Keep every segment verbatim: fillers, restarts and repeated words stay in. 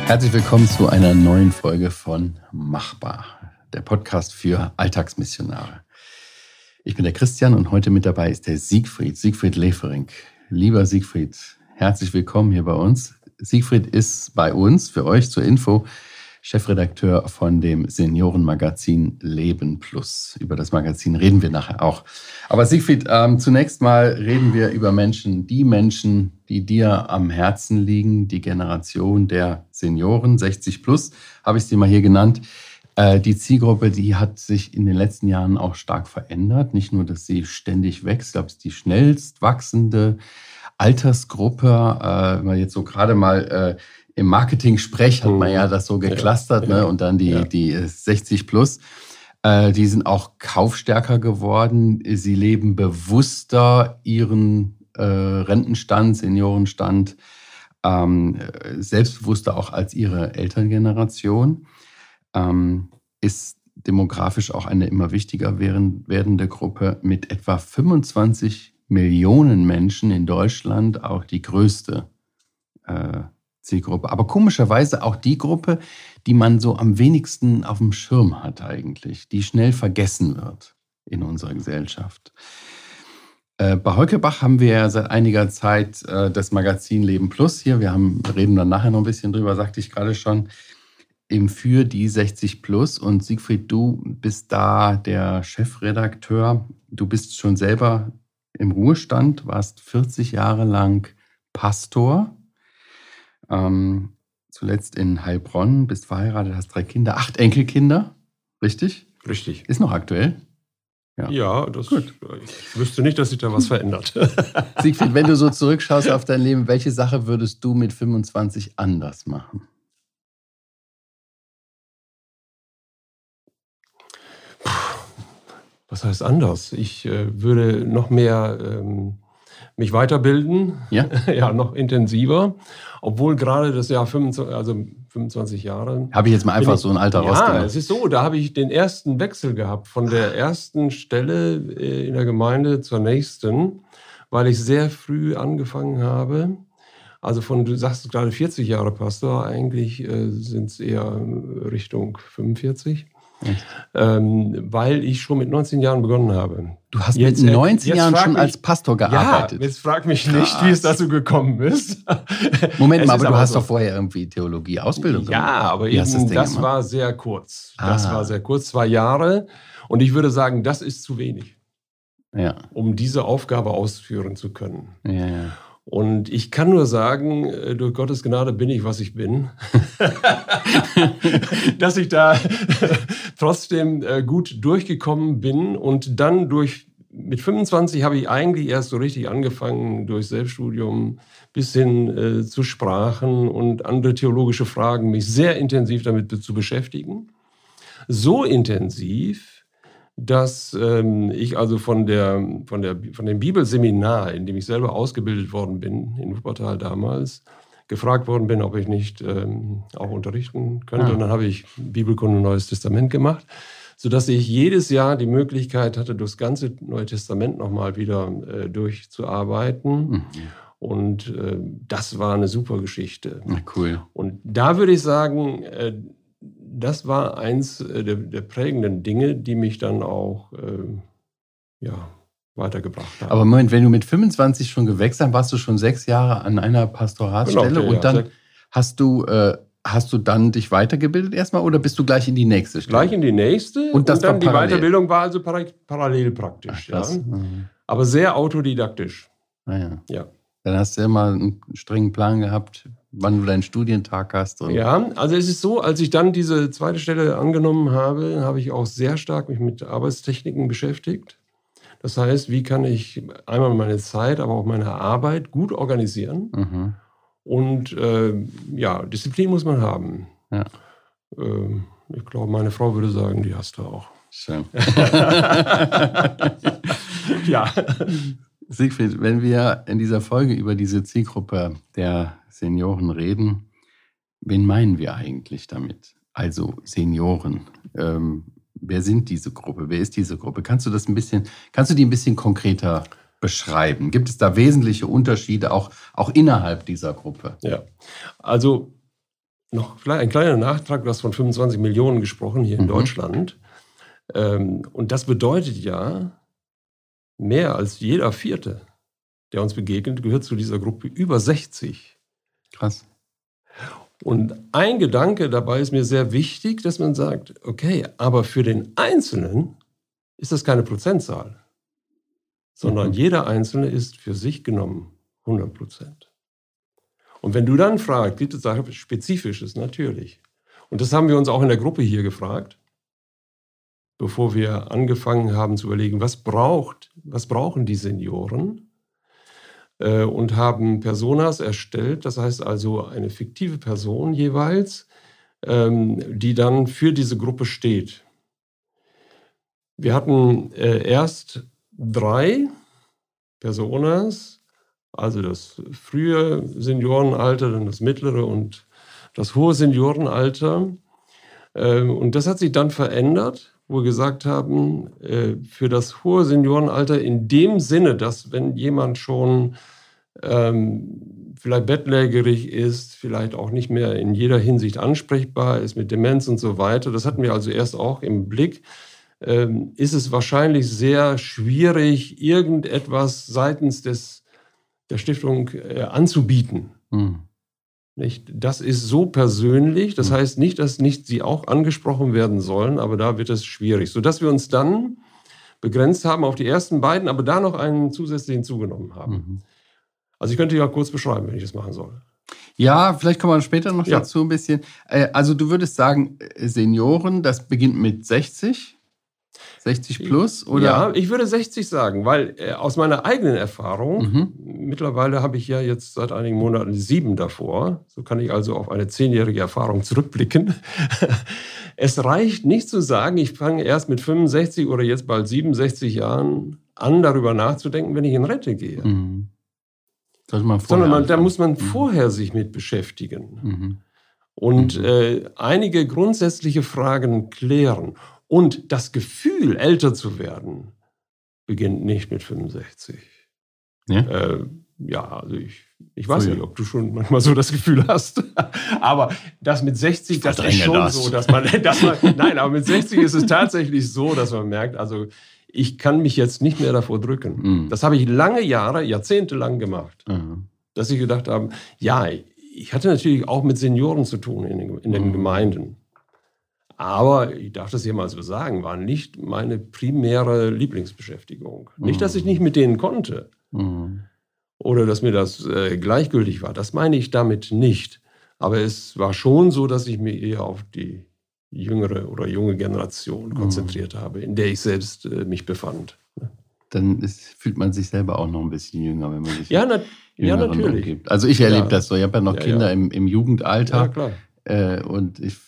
Herzlich willkommen zu einer neuen Folge von Machbar, der Podcast für Alltagsmissionare. Ich bin der Christian und heute mit dabei ist der Siegfried, Siegfried Leferink. Lieber Siegfried, herzlich willkommen hier bei uns. Siegfried ist bei uns, für euch zur Info, Chefredakteur von dem Seniorenmagazin Leben Plus. Über das Magazin reden wir nachher auch. Aber Siegfried, ähm, zunächst mal reden wir über Menschen, die Menschen, die dir am Herzen liegen, die Generation der Senioren, sechzig plus, habe ich sie mal hier genannt. Äh, die Zielgruppe, die hat sich in den letzten Jahren auch stark verändert. Nicht nur, dass sie ständig wächst, ich glaube, es ist die schnellst wachsende Altersgruppe. Äh, wenn man jetzt so gerade mal äh, im Marketing-Sprech hat man ja das so geclustert, ja, ne? Und dann die, ja. die sechzig plus. Äh, die sind auch kaufstärker geworden. Sie leben bewusster ihren äh, Rentenstand, Seniorenstand, ähm, selbstbewusster auch als ihre Elterngeneration. Ähm, ist demografisch auch eine immer wichtiger werdende Gruppe mit etwa fünfundzwanzig Millionen Menschen in Deutschland, auch die größte äh, Zielgruppe. Aber komischerweise auch die Gruppe, die man so am wenigsten auf dem Schirm hat eigentlich, die schnell vergessen wird in unserer Gesellschaft. Äh, bei Heukebach haben wir ja seit einiger Zeit äh, das Magazin Leben Plus hier. Wir haben, reden dann nachher noch ein bisschen drüber, sagte ich gerade schon, eben für die sechzig plus. Und Siegfried, du bist da der Chefredakteur. Du bist schon selber im Ruhestand, warst vierzig Jahre lang Pastor. Ähm, zuletzt in Heilbronn, bist verheiratet, hast drei Kinder, acht Enkelkinder, richtig? Richtig. Ist noch aktuell? Ja, ja, das, Gut. Ich wüsste nicht, dass sich da was verändert. Siegfried, wenn du so zurückschaust auf dein Leben, welche Sache würdest du mit fünfundzwanzig anders machen? Was heißt anders? Ich äh, würde noch mehr ähm, mich weiterbilden, ja? ja, noch intensiver, obwohl gerade das Jahr fünfundzwanzig, also fünfundzwanzig Jahre. Habe ich jetzt mal einfach ich, so ein Alter ja, rausgenommen. Ja, es ist so, da habe ich den ersten Wechsel gehabt von der ersten Stelle in der Gemeinde zur nächsten, weil ich sehr früh angefangen habe. Also von, du sagst gerade vierzig Jahre Pastor, eigentlich äh, sind es eher Richtung fünfundvierzig. Ähm, weil ich schon mit neunzehn Jahren begonnen habe. Du hast jetzt, mit neunzehn Jahren schon mich, als Pastor gearbeitet? Ja, jetzt frag mich nicht, Krass. Wie es dazu gekommen ist. Moment mal, aber du hast so. doch vorher irgendwie Theologie-Ausbildung gemacht. Ja, aber Wie eben, das, das war sehr kurz. Ah. Das war sehr kurz, zwei Jahre. Und ich würde sagen, das ist zu wenig, ja. um diese Aufgabe ausführen zu können. Ja, ja. Und ich kann nur sagen, durch Gottes Gnade bin ich, was ich bin. Dass ich da trotzdem gut durchgekommen bin. Und dann durch, mit fünfundzwanzig habe ich eigentlich erst so richtig angefangen, durch Selbststudium bis hin äh, zu Sprachen und andere theologische Fragen, mich sehr intensiv damit zu beschäftigen. So intensiv, dass ähm, ich also von, der, von, der, von dem Bibelseminar, in dem ich selber ausgebildet worden bin, in Wuppertal damals, gefragt worden bin, ob ich nicht ähm, auch unterrichten könnte. Ja. Und dann habe ich Bibelkunde Neues Testament gemacht, sodass ich jedes Jahr die Möglichkeit hatte, das ganze Neue Testament nochmal wieder äh, durchzuarbeiten. Mhm. Und äh, das war eine super Geschichte. Ja, cool. Und da würde ich sagen, äh, das war eins der, der prägenden Dinge, die mich dann auch äh, ja, weitergebracht haben. Aber Moment, wenn du mit fünfundzwanzig schon gewechselt hast, warst du schon sechs Jahre an einer Pastoratsstelle genau, okay, und dann ja, hast du, äh, hast du dann dich weitergebildet erstmal oder bist du gleich in die nächste Stelle? Gleich in die nächste und, das und dann war die Weiterbildung war also para- parallel praktisch. Ach, ja. mhm. Aber sehr autodidaktisch. Ah, ja. ja. Dann hast du immer einen strengen Plan gehabt, wann du deinen Studientag hast. Und ja, also es ist so, als ich dann diese zweite Stelle angenommen habe, habe ich auch sehr stark mich mit Arbeitstechniken beschäftigt. Das heißt, wie kann ich einmal meine Zeit, aber auch meine Arbeit gut organisieren? Mhm. Und äh, ja, Disziplin muss man haben. Ja. Äh, ich glaube, meine Frau würde sagen, die hast du auch. Schön. ja. Siegfried, wenn wir in dieser Folge über diese Zielgruppe der Senioren reden, wen meinen wir eigentlich damit? Also Senioren. Ähm, wer sind diese Gruppe? Wer ist diese Gruppe? Kannst du das ein bisschen, kannst du die ein bisschen konkreter beschreiben? Gibt es da wesentliche Unterschiede auch, auch innerhalb dieser Gruppe? Ja, also noch vielleicht ein kleiner Nachtrag, du hast von fünfundzwanzig Millionen gesprochen hier in mhm. Deutschland. Ähm, und das bedeutet ja, mehr als jeder Vierte, der uns begegnet, gehört zu dieser Gruppe über sechzig. Krass. Und ein Gedanke dabei ist mir sehr wichtig, dass man sagt, okay, aber für den Einzelnen ist das keine Prozentzahl, sondern mhm. jeder Einzelne ist für sich genommen hundert Prozent. Und wenn du dann fragst, gibt es da Spezifisches? Natürlich. Und das haben wir uns auch in der Gruppe hier gefragt, bevor wir angefangen haben zu überlegen, was braucht, was brauchen die Senioren? Und haben Personas erstellt, das heißt also eine fiktive Person jeweils, die dann für diese Gruppe steht. Wir hatten erst drei Personas, also das frühe Seniorenalter, dann das mittlere und das hohe Seniorenalter. Und das hat sich dann verändert, wo wir gesagt haben, für das hohe Seniorenalter in dem Sinne, dass wenn jemand schon ähm, vielleicht bettlägerig ist, vielleicht auch nicht mehr in jeder Hinsicht ansprechbar ist mit Demenz und so weiter, das hatten wir also erst auch im Blick, ähm, ist es wahrscheinlich sehr schwierig, irgendetwas seitens des, der Stiftung äh, anzubieten. Mhm. Nicht? Das ist so persönlich, das heißt nicht, dass nicht sie auch angesprochen werden sollen, aber da wird es schwierig. Sodass wir uns dann begrenzt haben auf die ersten beiden, aber da noch einen zusätzlichen zugenommen haben. Mhm. Also ich könnte ja kurz beschreiben, wenn ich das machen soll. Ja, vielleicht kommen wir später noch ja. dazu ein bisschen. Also du würdest sagen, Senioren, das beginnt mit sechzig? sechzig plus? Oder? Ja, ich würde sechzig sagen, weil äh, aus meiner eigenen Erfahrung, mhm. mittlerweile habe ich ja jetzt seit einigen Monaten sieben davor, so kann ich also auf eine zehnjährige Erfahrung zurückblicken. Es reicht nicht zu sagen, ich fange erst mit fünfundsechzig oder jetzt bald siebenundsechzig Jahren an, darüber nachzudenken, wenn ich in Rente gehe. Mhm. Man Sondern man, da muss man mhm. vorher sich mit beschäftigen mhm. und mhm. Äh, einige grundsätzliche Fragen klären. Und das Gefühl, älter zu werden, beginnt nicht mit fünfundsechzig. Ja, äh, ja also ich, ich weiß so, nicht, ob du schon manchmal so das Gefühl hast. Aber das mit sechzig, das ist schon das. so, dass man, dass man... Nein, aber mit sechzig ist es tatsächlich so, dass man merkt, also ich kann mich jetzt nicht mehr davor drücken. Mhm. Das habe ich lange Jahre, jahrzehntelang gemacht. Mhm. Dass ich gedacht habe, ja, ich hatte natürlich auch mit Senioren zu tun in den, in den mhm. Gemeinden. Aber, ich darf das hier mal so sagen, war nicht meine primäre Lieblingsbeschäftigung. Mhm. Nicht, dass ich nicht mit denen konnte. Mhm. Oder dass mir das äh, gleichgültig war. Das meine ich damit nicht. Aber es war schon so, dass ich mich eher auf die jüngere oder junge Generation konzentriert mhm. habe, in der ich selbst äh, mich befand. Dann ist, fühlt man sich selber auch noch ein bisschen jünger, wenn man sich ja, na, ja natürlich umgibt. Also ich erlebe ja. das so. Ich habe ja noch ja, Kinder ja. Im, im Jugendalter. Ja, klar. Äh, und ich,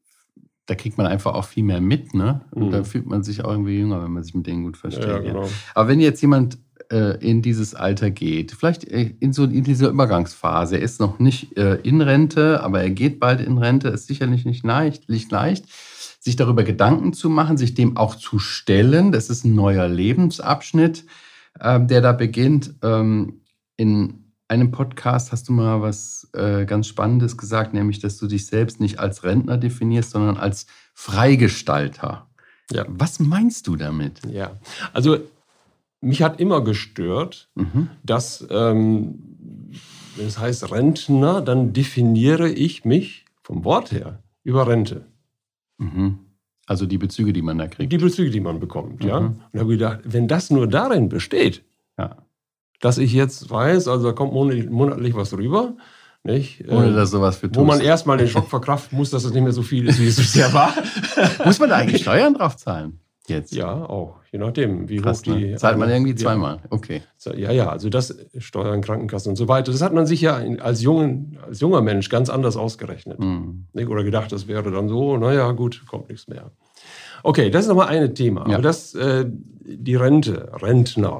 da kriegt man einfach auch viel mehr mit. Ne? Und mhm. da fühlt man sich auch irgendwie jünger, wenn man sich mit denen gut versteht. Ja, genau. ja. Aber wenn jetzt jemand äh, in dieses Alter geht, vielleicht in, so, in dieser Übergangsphase, er ist noch nicht äh, in Rente, aber er geht bald in Rente, ist sicherlich nicht leicht, nicht leicht, sich darüber Gedanken zu machen, sich dem auch zu stellen. Das ist ein neuer Lebensabschnitt, äh, der da beginnt. Ähm, in einem Podcast hast du mal was äh, ganz Spannendes gesagt, nämlich, dass du dich selbst nicht als Rentner definierst, sondern als Freigestalter. Ja. Was meinst du damit? Ja, also mich hat immer gestört, mhm. dass, ähm, wenn es heißt Rentner, dann definiere ich mich vom Wort her über Rente. Mhm. Also die Bezüge, die man da kriegt. Die Bezüge, die man bekommt, mhm. ja. Und habe gedacht, wenn das nur darin besteht, ja. dass ich jetzt weiß, also da kommt monatlich was rüber, nicht? Ohne dass sowas für tust. Wo man erstmal den Schock verkraften muss, dass es nicht mehr so viel ist, wie es bisher war. Muss man da eigentlich Steuern drauf zahlen? Jetzt? Ja, auch. Je nachdem, wie Krass, hoch die... Ne? Zahlt man irgendwie ja. zweimal? Okay. Ja, ja, also das Steuern, Krankenkassen und so weiter, das hat man sich ja als, jungen, als junger Mensch ganz anders ausgerechnet. Mhm. Oder gedacht, das wäre dann so, naja, gut, kommt nichts mehr. Okay, das ist nochmal ein Thema. Ja. Aber das, äh, die Rente, Rentner.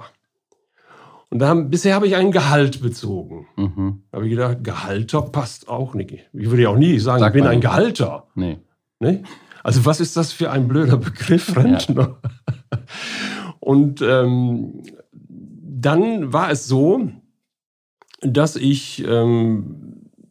Und da haben, bisher habe ich ein Gehalt bezogen. Mhm. Da habe ich gedacht, Gehalter passt auch nicht. Ich würde ja auch nie sagen, Sag ich bin ein Gehalter. Nee. Nee? Also was ist das für ein blöder Begriff, Rentner? Ja. Und ähm, dann war es so, dass ich ähm,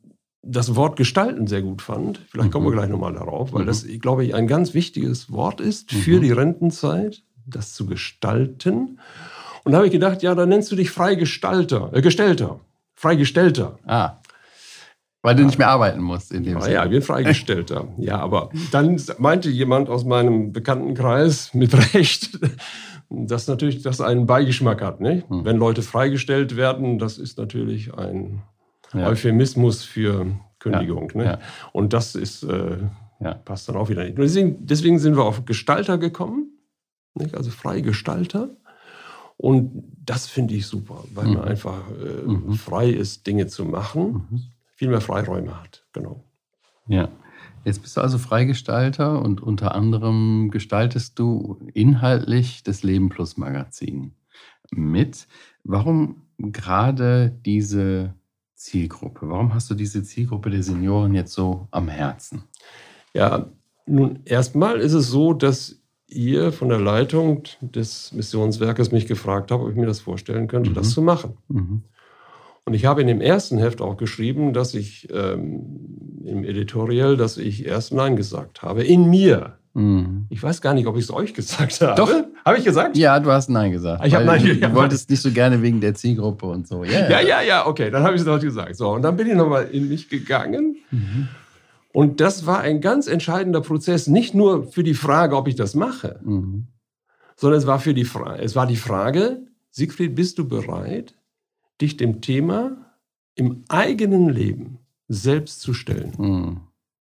das Wort gestalten sehr gut fand. Vielleicht kommen wir gleich nochmal darauf, weil mhm. das, glaube ich, ein ganz wichtiges Wort ist für mhm. die Rentenzeit, das zu gestalten. Und da habe ich gedacht, ja, dann nennst du dich Freigestalter, äh, Gestellter, Freigestellter. Ah, weil du nicht mehr arbeiten musst in dem ja, Sinne. Ja, ich bin Freigestellter. Ja, aber dann meinte jemand aus meinem Bekanntenkreis mit Recht, dass natürlich das einen Beigeschmack hat. Nicht? Hm. Wenn Leute freigestellt werden, das ist natürlich ein ja. Euphemismus für Kündigung. Ja. Ne? Ja. Und das ist, äh, ja. passt dann auch wieder nicht. Deswegen, deswegen sind wir auf Gestalter gekommen, nicht? Also Freigestalter. Und das finde ich super, weil mhm. man einfach äh, mhm. frei ist, Dinge zu machen, mhm. viel mehr Freiräume hat. Genau. Ja, jetzt bist du also Freigestalter und unter anderem gestaltest du inhaltlich das Leben Plus Magazin mit. Warum gerade diese Zielgruppe? Warum hast du diese Zielgruppe der Senioren jetzt so am Herzen? Ja, nun erstmal ist es so, dass ihr von der Leitung des Missionswerkes mich gefragt habt, ob ich mir das vorstellen könnte, mhm. das zu machen. Mhm. Und ich habe in dem ersten Heft auch geschrieben, dass ich ähm, im Editorial, dass ich erst Nein gesagt habe. In mir. Mhm. Ich weiß gar nicht, ob ich es euch gesagt habe. Doch. Habe ich gesagt? Ja, du hast Nein gesagt. Ich habe Nein gesagt. Du wolltest nicht so gerne wegen der Zielgruppe und so. Yeah. Ja, ja, ja, okay, dann habe ich es doch gesagt. So, und dann bin ich nochmal in mich gegangen. Mhm. Und das war ein ganz entscheidender Prozess, nicht nur für die Frage, ob ich das mache, mhm. sondern es war, für die Fra- es war die Frage, Siegfried, bist du bereit, dich dem Thema im eigenen Leben selbst zu stellen? Mhm.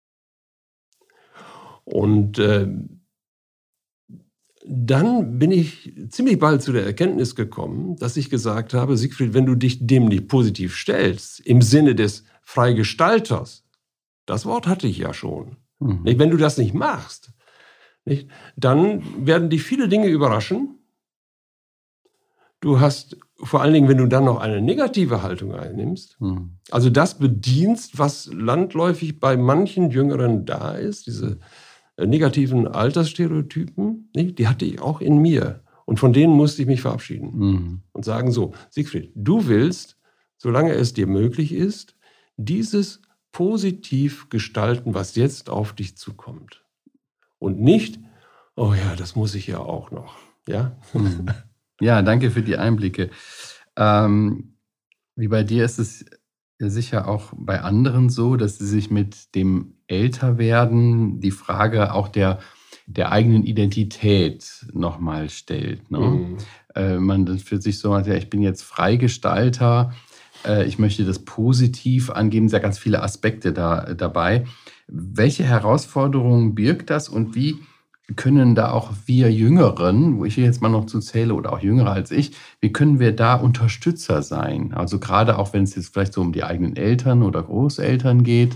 Und äh, dann bin ich ziemlich bald zu der Erkenntnis gekommen, dass ich gesagt habe, Siegfried, wenn du dich dem nicht positiv stellst, im Sinne des Freigestalters, das Wort hatte ich ja schon. Mhm. Wenn du das nicht machst, nicht, dann werden dich viele Dinge überraschen. Du hast, vor allen Dingen, wenn du dann noch eine negative Haltung einnimmst, mhm. also das bedienst, was landläufig bei manchen Jüngeren da ist, diese negativen Altersstereotypen, nicht, die hatte ich auch in mir. Und von denen musste ich mich verabschieden mhm. und sagen so, Siegfried, du willst, solange es dir möglich ist, dieses positiv gestalten, was jetzt auf dich zukommt. Und nicht, oh ja, das muss ich ja auch noch. Ja, ja, danke für die Einblicke. Ähm, wie bei dir ist es sicher auch bei anderen so, dass sie sich mit dem Älterwerden die Frage auch der, der eigenen Identität nochmal stellt. Ne? Mhm. Äh, man dann für sich so, ja, ich bin jetzt Freigestalter, ich möchte das positiv angeben, es sind ja ganz viele Aspekte da, dabei. Welche Herausforderungen birgt das und wie können da auch wir Jüngeren, wo ich jetzt mal noch zu zähle oder auch Jüngere als ich, wie können wir da Unterstützer sein? Also gerade auch, wenn es jetzt vielleicht so um die eigenen Eltern oder Großeltern geht,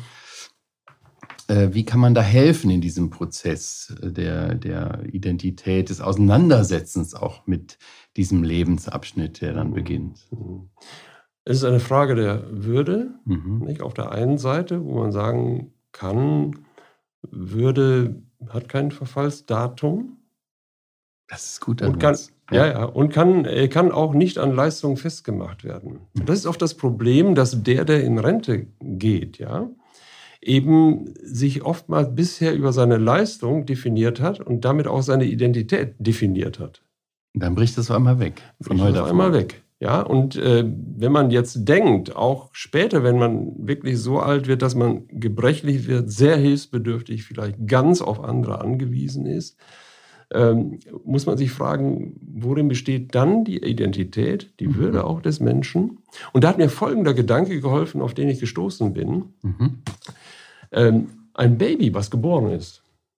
äh, wie kann man da helfen in diesem Prozess der, der Identität, des Auseinandersetzens auch mit diesem Lebensabschnitt, der dann beginnt? Es ist eine Frage der Würde, mhm. nicht? Auf der einen Seite, wo man sagen kann, Würde hat kein Verfallsdatum. Das ist gut. Und kann, ja. Ja, ja, und kann, kann auch nicht an Leistung festgemacht werden. Mhm. Das ist oft das Problem, dass der, der in Rente geht, ja, eben sich oftmals bisher über seine Leistung definiert hat und damit auch seine Identität definiert hat. Dann bricht das auf einmal weg. Von heute auf einmal weg. Ja, und äh, wenn man jetzt denkt, auch später, wenn man wirklich so alt wird, dass man gebrechlich wird, sehr hilfsbedürftig, vielleicht ganz auf andere angewiesen ist, ähm, muss man sich fragen, worin besteht dann die Identität, die mhm. Würde auch des Menschen? Und da hat mir folgender Gedanke geholfen, auf den ich gestoßen bin. Mhm. Ähm, ein Baby, was geboren ist,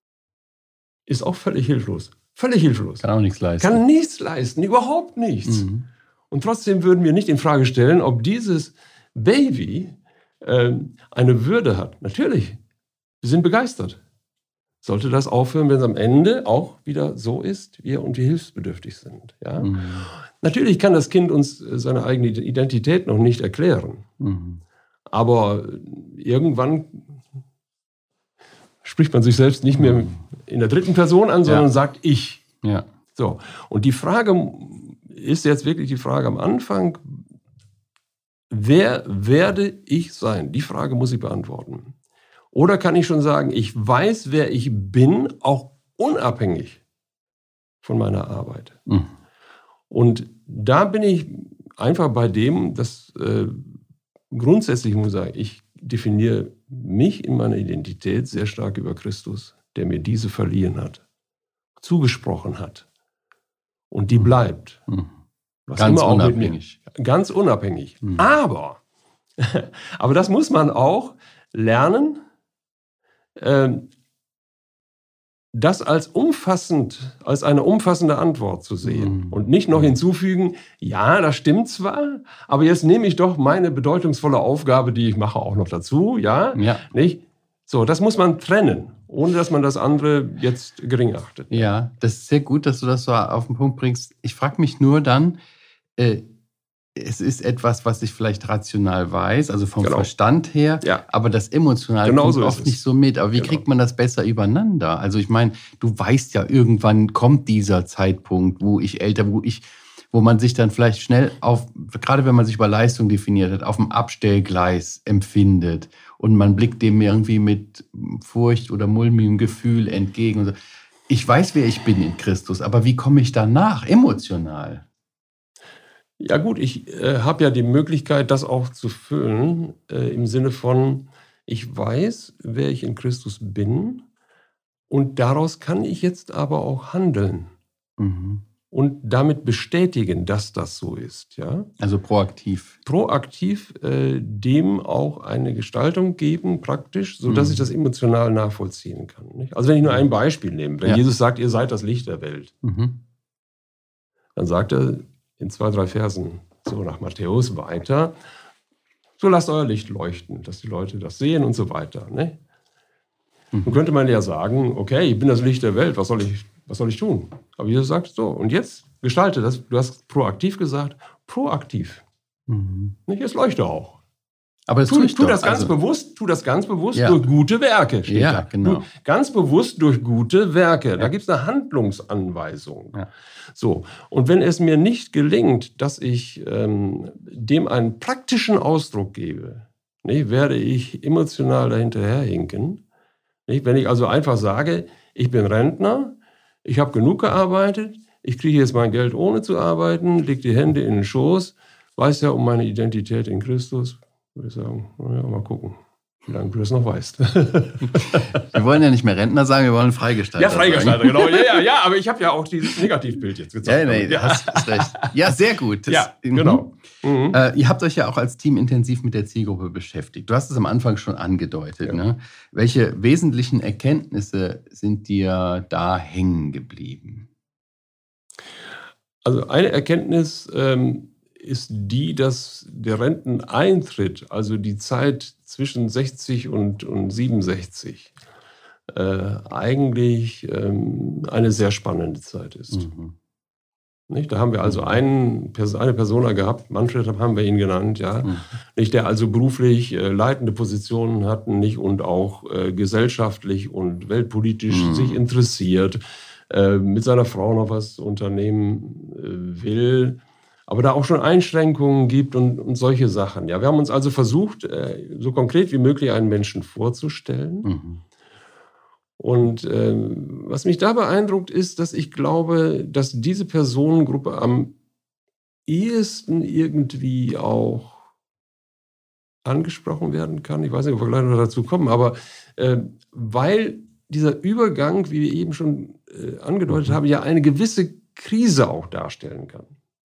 ist auch völlig hilflos. Völlig hilflos. Kann auch nichts leisten. Kann nichts leisten, überhaupt nichts. Mhm. Und trotzdem würden wir nicht in Frage stellen, ob dieses Baby äh, eine Würde hat. Natürlich, wir sind begeistert. Sollte das aufhören, wenn es am Ende auch wieder so ist, wie und wir hilfsbedürftig sind. Ja? Mhm. Natürlich kann das Kind uns seine eigene Identität noch nicht erklären. Mhm. Aber irgendwann spricht man sich selbst nicht mehr in der dritten Person an, sondern ja. sagt ich. Ja. So. Und die Frage ist jetzt wirklich die Frage am Anfang, wer werde ich sein? Die Frage muss ich beantworten. Oder kann ich schon sagen, ich weiß, wer ich bin, auch unabhängig von meiner Arbeit. Mhm. Und da bin ich einfach bei dem, dass äh, grundsätzlich muss ich sagen, ich definiere mich in meiner Identität sehr stark über Christus, der mir diese verliehen hat, zugesprochen hat. Und die bleibt. Mhm. Was Ganz immer auch unabhängig. Mit mir, ganz unabhängig. Mhm. Aber, aber das muss man auch lernen, ähm, das als umfassend, als eine umfassende Antwort zu sehen Mhm. und nicht noch hinzufügen, ja, das stimmt zwar, aber jetzt nehme ich doch meine bedeutungsvolle Aufgabe, die ich mache, auch noch dazu, ja, Ja. nicht? So, das muss man trennen, ohne dass man das andere jetzt gering achtet. Ja, das ist sehr gut, dass du das so auf den Punkt bringst. Ich frage mich nur dann, äh, es ist etwas, was ich vielleicht rational weiß, also vom Genau. Verstand her, Ja. aber das Emotional Genau kommt so ist oft es. nicht so mit. Aber wie Genau. kriegt man das besser übereinander? Also ich meine, du weißt ja, irgendwann kommt dieser Zeitpunkt, wo ich älter, wo ich, wo man sich dann vielleicht schnell auf, gerade wenn man sich über Leistung definiert hat, auf dem Abstellgleis empfindet und man blickt dem irgendwie mit Furcht oder mulmigem Gefühl entgegen. Und so. Ich weiß, wer ich bin in Christus, aber wie komme ich danach emotional? Ja gut, ich äh, habe ja die Möglichkeit, das auch zu füllen, äh, im Sinne von, ich weiß, wer ich in Christus bin und daraus kann ich jetzt aber auch handeln Mhm. und damit bestätigen, dass das so ist. Ja? Also proaktiv. Proaktiv äh, dem auch eine Gestaltung geben, praktisch, sodass Mhm. ich das emotional nachvollziehen kann. Nicht? Also wenn ich nur ein Beispiel nehme, wenn Ja. Jesus sagt, ihr seid das Licht der Welt, Mhm. dann sagt er in zwei, drei Versen so nach Matthäus weiter, so lasst euer Licht leuchten, dass die Leute das sehen und so weiter. Ne? Mhm. Nun könnte man ja sagen, okay, ich bin das Licht der Welt, was soll ich, was soll ich tun? Aber Jesus sagt so, und jetzt gestalte das, du hast proaktiv gesagt, proaktiv. Mhm. Nicht? Es leuchte auch. Aber das Tu, tue ich tu doch. das ganz Also, bewusst, tu das ganz bewusst Ja. durch gute Werke, steht Ja, da. genau. Du, ganz bewusst durch gute Werke. Da Ja. gibt es eine Handlungsanweisung. Ja. So, und wenn es mir nicht gelingt, dass ich ähm, dem einen praktischen Ausdruck gebe, nicht, werde ich emotional dahinterherhinken. Nicht? Wenn ich also einfach sage, ich bin Rentner, ich habe genug gearbeitet, ich kriege jetzt mein Geld ohne zu arbeiten, leg die Hände in den Schoß, weiß ja um meine Identität in Christus, würde ich sagen, naja, mal gucken, wie lange du das noch weißt. wir wollen ja nicht mehr Rentner sagen, wir wollen Freigestalter Ja, Freigestalter, sagen. genau. Ja, ja, ja, aber ich habe ja auch dieses Negativbild jetzt gezeigt. Ja, nee, ja. hast, hast recht. Ja, sehr gut. Das, Ja, mhm. genau. Mhm. Äh, ihr habt euch ja auch als Team intensiv mit der Zielgruppe beschäftigt. Du hast es am Anfang schon angedeutet. Ja. Ne? Welche wesentlichen Erkenntnisse sind dir da hängen geblieben? Also eine Erkenntnis ähm, ist die, dass der Renteneintritt, also die Zeit zwischen sechzig und, und siebenundsechzig, äh, eigentlich ähm, eine sehr spannende Zeit ist. Mhm. Nicht? Da haben wir also einen, eine Persona gehabt, Manfred haben wir ihn genannt, ja, Mhm. nicht, der also beruflich äh, leitende Positionen hat nicht, und auch äh, gesellschaftlich und weltpolitisch Mhm. sich interessiert, äh, mit seiner Frau noch was unternehmen äh, will, aber da auch schon Einschränkungen gibt und, und solche Sachen. Ja, wir haben uns also versucht, äh, so konkret wie möglich einen Menschen vorzustellen. Mhm. Und ähm, was mich da beeindruckt ist, dass ich glaube, dass diese Personengruppe am ehesten irgendwie auch angesprochen werden kann. Ich weiß nicht, ob wir gleich noch dazu kommen, aber äh, weil dieser Übergang, wie wir eben schon äh, angedeutet haben, ja eine gewisse Krise auch darstellen kann.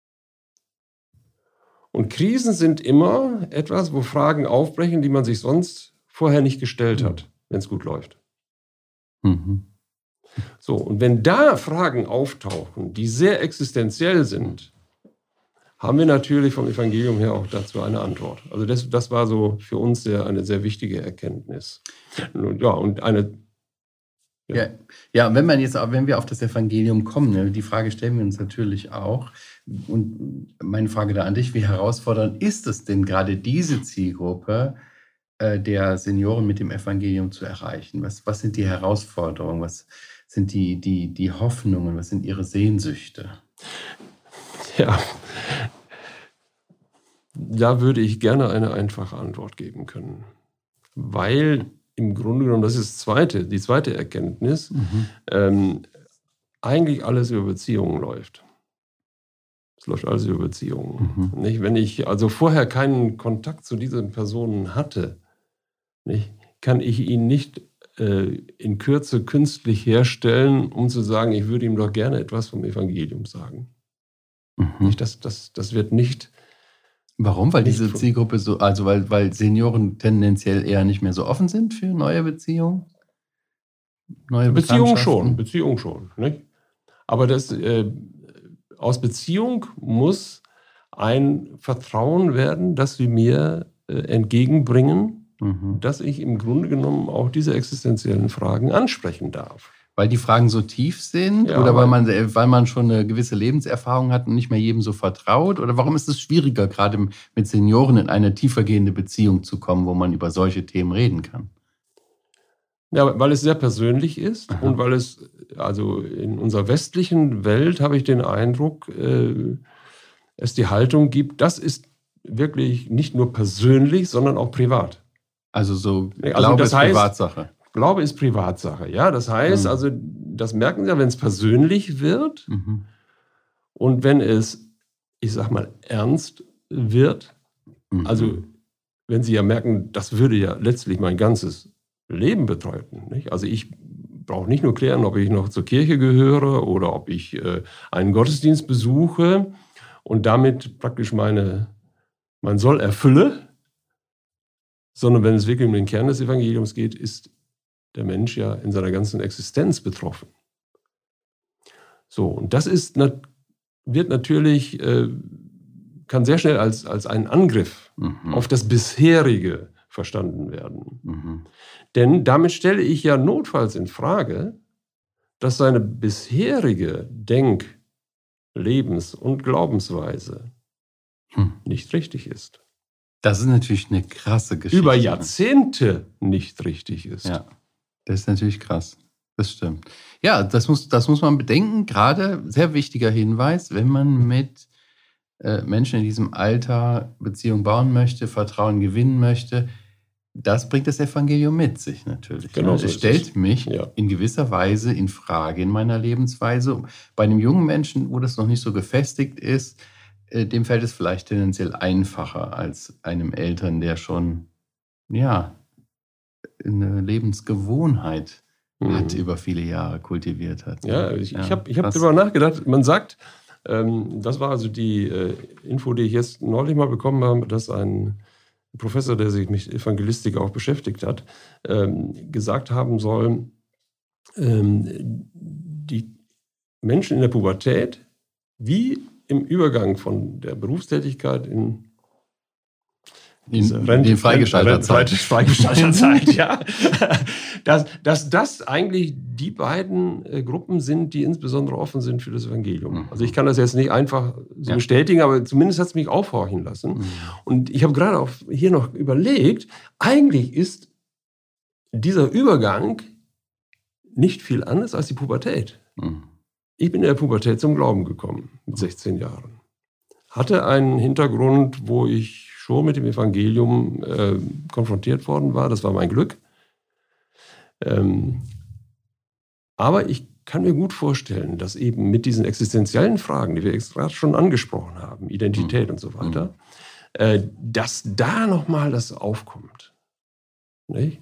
Und Krisen sind immer etwas, wo Fragen aufbrechen, die man sich sonst vorher nicht gestellt hat, wenn es gut läuft. Mhm. So, und wenn da Fragen auftauchen, die sehr existenziell sind, haben wir natürlich vom Evangelium her auch dazu eine Antwort. Also das, das war so für uns sehr, eine sehr wichtige Erkenntnis. Und, ja, und eine... Ja. Ja, ja, wenn man jetzt, wenn wir auf das Evangelium kommen, ne, die Frage stellen wir uns natürlich auch. Und meine Frage da an dich, wie herausfordernd ist es denn gerade diese Zielgruppe äh, der Senioren mit dem Evangelium zu erreichen? Was, was sind die Herausforderungen? Was sind die, die, die Hoffnungen? Was sind ihre Sehnsüchte? Ja. Da würde ich gerne eine einfache Antwort geben können. Weil im Grunde genommen, das ist das zweite, die zweite Erkenntnis, mhm. ähm, eigentlich alles über Beziehungen läuft. Es läuft alles über Beziehungen. Mhm. Nicht? Wenn ich also vorher keinen Kontakt zu diesen Personen hatte, nicht, kann ich ihn nicht äh, in Kürze künstlich herstellen, um zu sagen, ich würde ihm doch gerne etwas vom Evangelium sagen. Mhm. Nicht, das, das, das wird nicht... Warum? Weil diese Zielgruppe so, also weil, weil Senioren tendenziell eher nicht mehr so offen sind für neue Beziehungen? Neue Beziehungen schon, Beziehungen schon. Nicht? Aber das, äh, aus Beziehung muss ein Vertrauen werden, das sie mir äh, entgegenbringen, mhm. dass ich im Grunde genommen auch diese existenziellen Fragen ansprechen darf. Weil die Fragen so tief sind ja, oder weil man, weil man schon eine gewisse Lebenserfahrung hat und nicht mehr jedem so vertraut? Oder warum ist es schwieriger, gerade mit Senioren in eine tiefergehende Beziehung zu kommen, wo man über solche Themen reden kann? Ja, weil es sehr persönlich ist. Aha. Und weil es, also in unserer westlichen Welt habe ich den Eindruck, äh, es die Haltung gibt, das ist wirklich nicht nur persönlich, sondern auch privat. Also so Glaube also das ist heißt, Privatsache. Glaube ist Privatsache, ja. Das heißt, mhm. also, das merken Sie ja, wenn es persönlich wird mhm. und wenn es, ich sag mal, ernst wird. Mhm. Also, wenn Sie ja merken, das würde ja letztlich mein ganzes Leben bedeuten. Nicht? Also, ich brauche nicht nur klären, ob ich noch zur Kirche gehöre oder ob ich äh, einen Gottesdienst besuche und damit praktisch meine, mein Soll erfülle, sondern wenn es wirklich um den Kern des Evangeliums geht, ist der Mensch ja in seiner ganzen Existenz betroffen. So, und das ist, wird natürlich, äh, kann sehr schnell als, als ein Angriff mhm. auf das Bisherige verstanden werden. Mhm. Denn damit stelle ich ja notfalls in Frage, dass seine bisherige Denk-, Lebens- und Glaubensweise hm. nicht richtig ist. Das ist natürlich eine krasse Geschichte. Über Jahrzehnte nicht richtig ist. Ja. Das ist natürlich krass. Das stimmt. Ja, das muss, das muss man bedenken. Gerade sehr wichtiger Hinweis, wenn man mit äh, Menschen in diesem Alter Beziehung bauen möchte, Vertrauen gewinnen möchte, das bringt das Evangelium mit sich natürlich. Genau, ne? so es stellt es. mich ja. in gewisser Weise in Frage in meiner Lebensweise. Bei einem jungen Menschen, wo das noch nicht so gefestigt ist, äh, dem fällt es vielleicht tendenziell einfacher als einem Eltern, der schon, ja, eine Lebensgewohnheit mhm. hat, über viele Jahre kultiviert hat. Ja, ich, ja, ich habe ich hab darüber nachgedacht. Man sagt, ähm, das war also die äh, Info, die ich jetzt neulich mal bekommen habe, dass ein Professor, der sich mit Evangelistik auch beschäftigt hat, ähm, gesagt haben soll, ähm, die Menschen in der Pubertät, wie im Übergang von der Berufstätigkeit in In, in die Freigestalterzeit. Freigestalterzeit, ja. Dass, dass das eigentlich die beiden äh, Gruppen sind, die insbesondere offen sind für das Evangelium. Mhm. Also ich kann das jetzt nicht einfach so ja. bestätigen, aber zumindest hat es mich aufhorchen lassen. Mhm. Und ich habe gerade auch hier noch überlegt, eigentlich ist dieser Übergang nicht viel anders als die Pubertät. Mhm. Ich bin in der Pubertät zum Glauben gekommen, mit sechzehn Jahren. Hatte einen Hintergrund, wo ich schon mit dem Evangelium äh, konfrontiert worden war. Das war mein Glück. Ähm, aber ich kann mir gut vorstellen, dass eben mit diesen existenziellen Fragen, die wir gerade schon angesprochen haben, Identität mhm. und so weiter, mhm. äh, dass da nochmal das aufkommt. Nicht?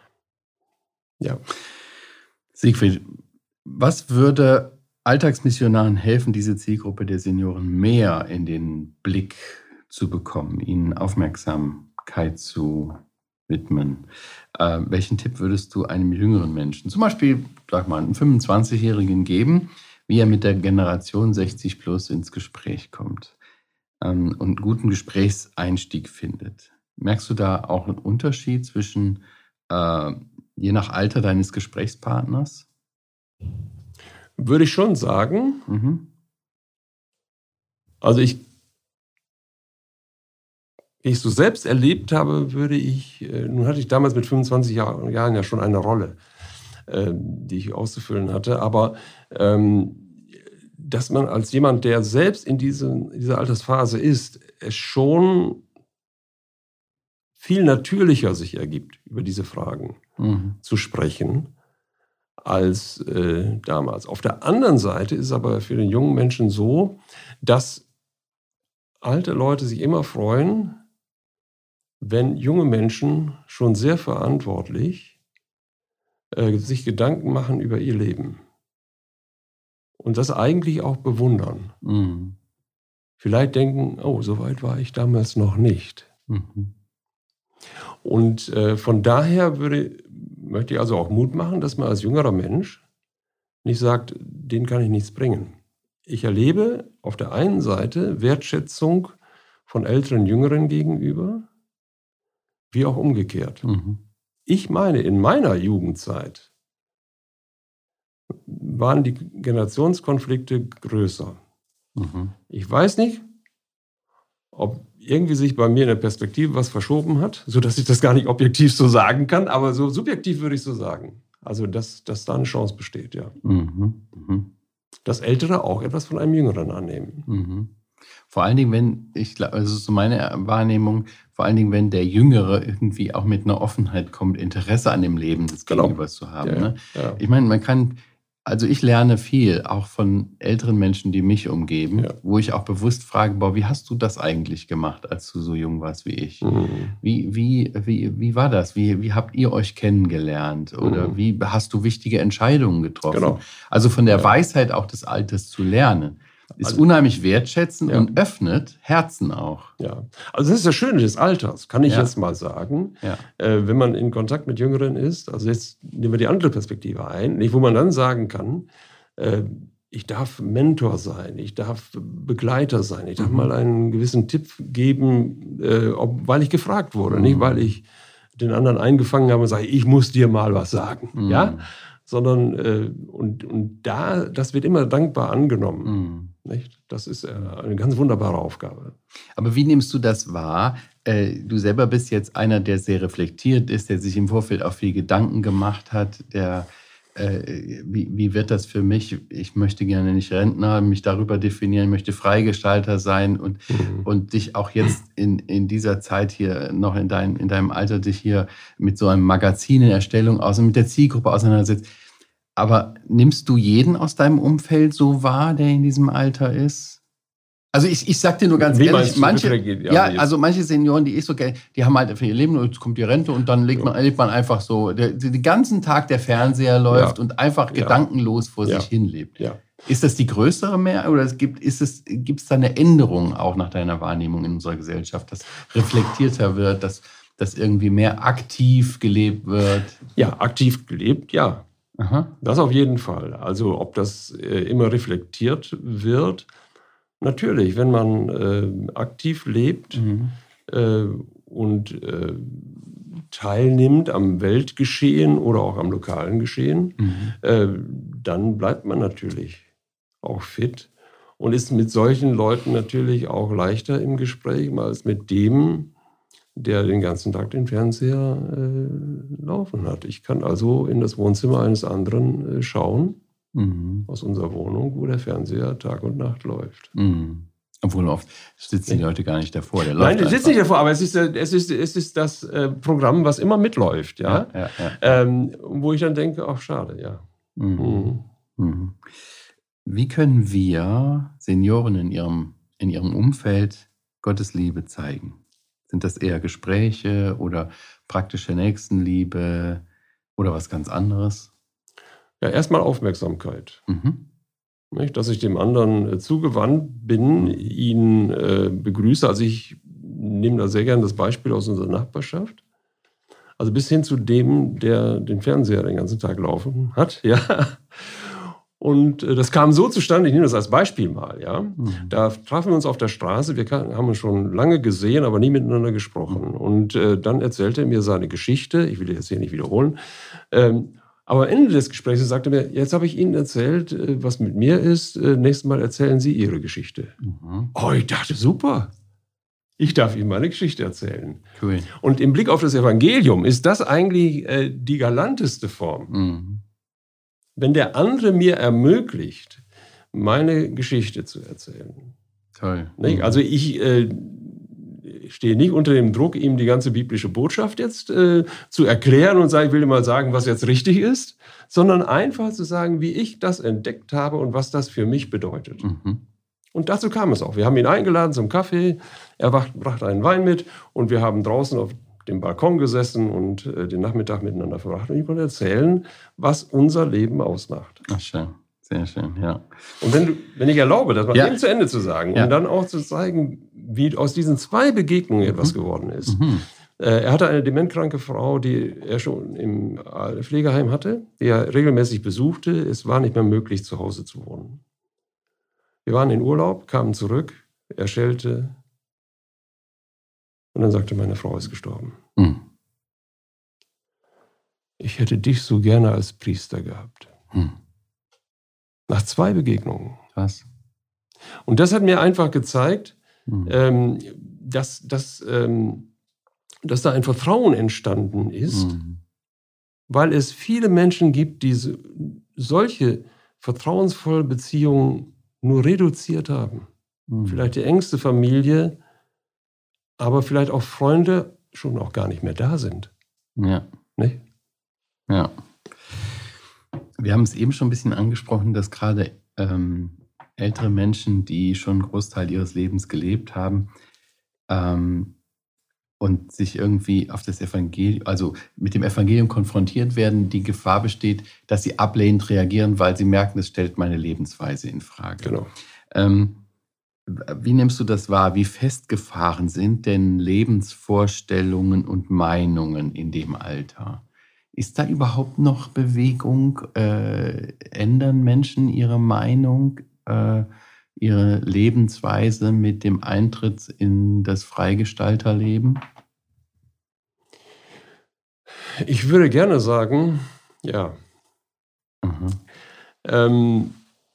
Ja. Siegfried, was würde Alltagsmissionaren helfen, diese Zielgruppe der Senioren mehr in den Blick zu bekommen, ihnen Aufmerksamkeit zu widmen? Äh, welchen Tipp würdest du einem jüngeren Menschen, zum Beispiel, sag mal, einem fünfundzwanzigjährigen geben, wie er mit der Generation sechzig plus ins Gespräch kommt ähm, und einen guten Gesprächseinstieg findet? Merkst du da auch einen Unterschied zwischen, äh, je nach Alter deines Gesprächspartners? Würde ich schon sagen. Mhm. Also ich Wie ich es so selbst erlebt habe, würde ich, äh, nun hatte ich damals mit fünfundzwanzig Jahr, Jahren ja schon eine Rolle, äh, die ich auszufüllen hatte, aber ähm, dass man als jemand, der selbst in diese, dieser Altersphase ist, es schon viel natürlicher sich ergibt, über diese Fragen mhm. zu sprechen, als äh, damals. Auf der anderen Seite ist es aber für den jungen Menschen so, dass alte Leute sich immer freuen, wenn junge Menschen schon sehr verantwortlich äh, sich Gedanken machen über ihr Leben. Und das eigentlich auch bewundern. Mhm. Vielleicht denken, oh, so weit war ich damals noch nicht. Mhm. Und äh, von daher würde, möchte ich also auch Mut machen, dass man als jüngerer Mensch nicht sagt, denen kann ich nichts bringen. Ich erlebe auf der einen Seite Wertschätzung von älteren Jüngeren gegenüber, wie auch umgekehrt. Mhm. Ich meine, in meiner Jugendzeit waren die Generationskonflikte größer. Mhm. Ich weiß nicht, ob irgendwie sich bei mir in der Perspektive was verschoben hat, sodass ich das gar nicht objektiv so sagen kann, aber so subjektiv würde ich so sagen. Also, dass, dass da eine Chance besteht, ja. Mhm. Mhm. Dass Ältere auch etwas von einem Jüngeren annehmen. Mhm. Vor allen Dingen, wenn, ich glaube, also so meine Wahrnehmung, vor allen Dingen, wenn der Jüngere irgendwie auch mit einer Offenheit kommt, Interesse an dem Leben des genau. Gegenübers zu haben. Ja, ne? ja. Ich meine, man kann, also ich lerne viel, auch von älteren Menschen, die mich umgeben, ja. wo ich auch bewusst frage, boah, wie hast du das eigentlich gemacht, als du so jung warst wie ich? Mhm. Wie, wie, wie, wie war das? Wie, wie habt ihr euch kennengelernt? Oder mhm. wie hast du wichtige Entscheidungen getroffen? Genau. Also von der ja. Weisheit auch des Alters zu lernen. Ist also, unheimlich wertschätzend ja. und öffnet Herzen auch. Ja, also das ist das Schöne des Alters, kann ich ja. jetzt mal sagen. Ja. Äh, wenn man in Kontakt mit Jüngeren ist, also jetzt nehmen wir die andere Perspektive ein, nicht, wo man dann sagen kann, äh, ich darf Mentor sein, ich darf Begleiter sein, ich darf mhm. mal einen gewissen Tipp geben, äh, ob, weil ich gefragt wurde, mhm. nicht weil ich den anderen eingefangen habe und sage, ich muss dir mal was sagen. Mhm. Ja? Sondern, äh, und, und da, das wird immer dankbar angenommen. Mhm. Nicht? Das ist äh, eine ganz wunderbare Aufgabe. Aber wie nimmst du das wahr? Äh, du selber bist jetzt einer, der sehr reflektiert ist, der sich im Vorfeld auch viel Gedanken gemacht hat, der, äh, wie, wie wird das für mich? Ich möchte gerne nicht Rentner, mich darüber definieren, möchte Freigestalter sein und, mhm. und dich auch jetzt in, in dieser Zeit hier, noch in, dein, in deinem Alter, dich hier mit so einem Magazin in Erstellung aus und mit der Zielgruppe auseinandersetzt. Aber nimmst du jeden aus deinem Umfeld so wahr, der in diesem Alter ist? Also ich, ich sag dir nur ganz Wie ehrlich, manche, ja, ja, also manche Senioren, die ich so kenne, die haben halt für ihr Leben, jetzt kommt die Rente und dann legt man, lebt man einfach so, der, den ganzen Tag der Fernseher läuft ja. und einfach ja. gedankenlos vor ja. sich hin lebt. Ja. Ist das die größere mehr oder es gibt ist es gibt es da eine Änderung auch nach deiner Wahrnehmung in unserer Gesellschaft, dass reflektierter wird, dass, dass irgendwie mehr aktiv gelebt wird? Ja, aktiv gelebt, ja. Aha. Das auf jeden Fall. Also ob das äh, immer reflektiert wird, natürlich, wenn man äh, aktiv lebt mhm. äh, und äh, teilnimmt am Weltgeschehen oder auch am lokalen Geschehen, mhm. äh, dann bleibt man natürlich auch fit und ist mit solchen Leuten natürlich auch leichter im Gespräch als mit dem, der den ganzen Tag den Fernseher äh, laufen hat. Ich kann also in das Wohnzimmer eines anderen äh, schauen, mhm. aus unserer Wohnung, wo der Fernseher Tag und Nacht läuft. Mhm. Obwohl oft sitzen die Leute gar nicht davor. Der Nein, die sitzen nicht davor, aber es ist, es ist, es ist das äh, Programm, was immer mitläuft. Ja? Ja, ja, ja. Ähm, wo ich dann denke, ach schade, ja. Mhm. Mhm. Mhm. Wie können wir Senioren in ihrem, in ihrem Umfeld Gottes Liebe zeigen? Sind das eher Gespräche oder praktische Nächstenliebe oder was ganz anderes? Ja, erstmal Aufmerksamkeit. Mhm. Nicht, dass ich dem anderen äh, zugewandt bin, ihn äh, begrüße. Also ich nehme da sehr gerne das Beispiel aus unserer Nachbarschaft. Also bis hin zu dem, der den Fernseher den ganzen Tag laufen hat. Ja. Und äh, das kam so zustande, ich nehme das als Beispiel mal. Ja. Mhm. Da trafen wir uns auf der Straße, wir kann, haben uns schon lange gesehen, aber nie miteinander gesprochen. Mhm. Und äh, dann erzählte er mir seine Geschichte, ich will das jetzt hier nicht wiederholen, ähm, aber am Ende des Gesprächs sagte er mir, jetzt habe ich Ihnen erzählt, was mit mir ist, nächstes Mal erzählen Sie Ihre Geschichte. Mhm. Oh, ich dachte, super. Ich darf Ihnen meine Geschichte erzählen. Cool. Und im Blick auf das Evangelium ist das eigentlich äh, die galanteste Form. Mhm. Wenn der andere mir ermöglicht, meine Geschichte zu erzählen. Toll. Nicht? Also ich äh, stehe nicht unter dem Druck, ihm die ganze biblische Botschaft jetzt äh, zu erklären und sagen, ich will ihm mal sagen, was jetzt richtig ist, sondern einfach zu sagen, wie ich das entdeckt habe und was das für mich bedeutet. Mhm. Und dazu kam es auch. Wir haben ihn eingeladen zum Kaffee, er brachte einen Wein mit und wir haben draußen auf dem Balkon gesessen und äh, den Nachmittag miteinander verbracht. Und ich wollte erzählen, was unser Leben ausmacht. Ach, schön. Sehr schön, ja. Und wenn, du, wenn ich erlaube, das mal ja. eben zu Ende zu sagen, ja. um dann auch zu zeigen, wie aus diesen zwei Begegnungen mhm. etwas geworden ist. Mhm. Äh, er hatte eine dementkranke Frau, die er schon im Pflegeheim hatte, die er regelmäßig besuchte. Es war nicht mehr möglich, zu Hause zu wohnen. Wir waren in Urlaub, kamen zurück, er schellte und dann sagte, meine Frau ist gestorben. Mhm. Ich hätte dich so gerne als Priester gehabt. Mhm. Nach zwei Begegnungen. Was? Und das hat mir einfach gezeigt, mhm. ähm, dass, dass, ähm, dass da ein Vertrauen entstanden ist, mhm. weil es viele Menschen gibt, die so, solche vertrauensvolle Beziehungen nur reduziert haben. Mhm. Vielleicht die engste Familie, aber vielleicht auch Freunde schon auch gar nicht mehr da sind. Ja. Nicht? Ja. Wir haben es eben schon ein bisschen angesprochen, dass gerade ähm, ältere Menschen, die schon einen Großteil ihres Lebens gelebt haben ähm, und sich irgendwie auf das Evangelium, also mit dem Evangelium konfrontiert werden, die Gefahr besteht, dass sie ablehnend reagieren, weil sie merken, es stellt meine Lebensweise in Frage. Genau. Ähm, wie nimmst du das wahr? Wie festgefahren sind denn Lebensvorstellungen und Meinungen in dem Alter? Ist da überhaupt noch Bewegung? Äh, ändern Menschen ihre Meinung, äh, ihre Lebensweise mit dem Eintritt in das Freigestalterleben? Ich würde gerne sagen, ja. Mhm. Ähm,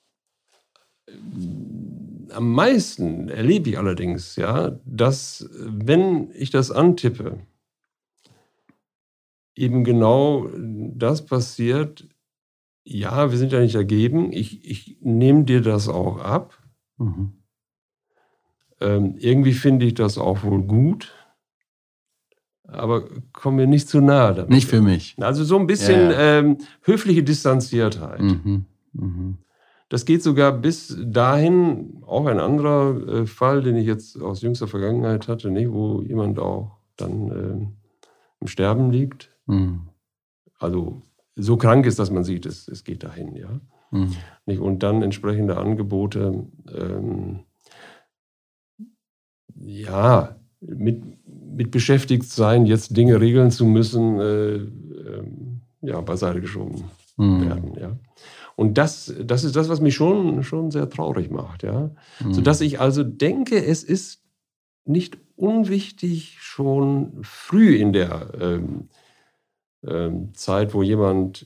am meisten erlebe ich allerdings, ja, dass, wenn ich das antippe, eben genau das passiert, ja, wir sind ja nicht dagegen, ich, ich nehme dir das auch ab. Mhm. Ähm, irgendwie finde ich das auch wohl gut, aber komme mir nicht zu nahe damit. Nicht für mich. Also so ein bisschen Ja, ja. Ähm, höfliche Distanziertheit. Mhm. Mhm. Das geht sogar bis dahin, auch ein anderer äh, Fall, den ich jetzt aus jüngster Vergangenheit hatte, nicht, wo jemand auch dann äh, im Sterben liegt. Mhm. Also so krank ist, dass man sieht, es, es geht dahin, ja. Mhm. Nicht? Und dann entsprechende Angebote, ähm, ja, mit, mit beschäftigt sein, jetzt Dinge regeln zu müssen, äh, äh, ja, beiseite geschoben Mhm. werden, ja. Und das, das ist das, was mich schon, schon sehr traurig macht, ja. Mhm. Sodass ich also denke, es ist nicht unwichtig, schon früh in der ähm, ähm, Zeit, wo jemand,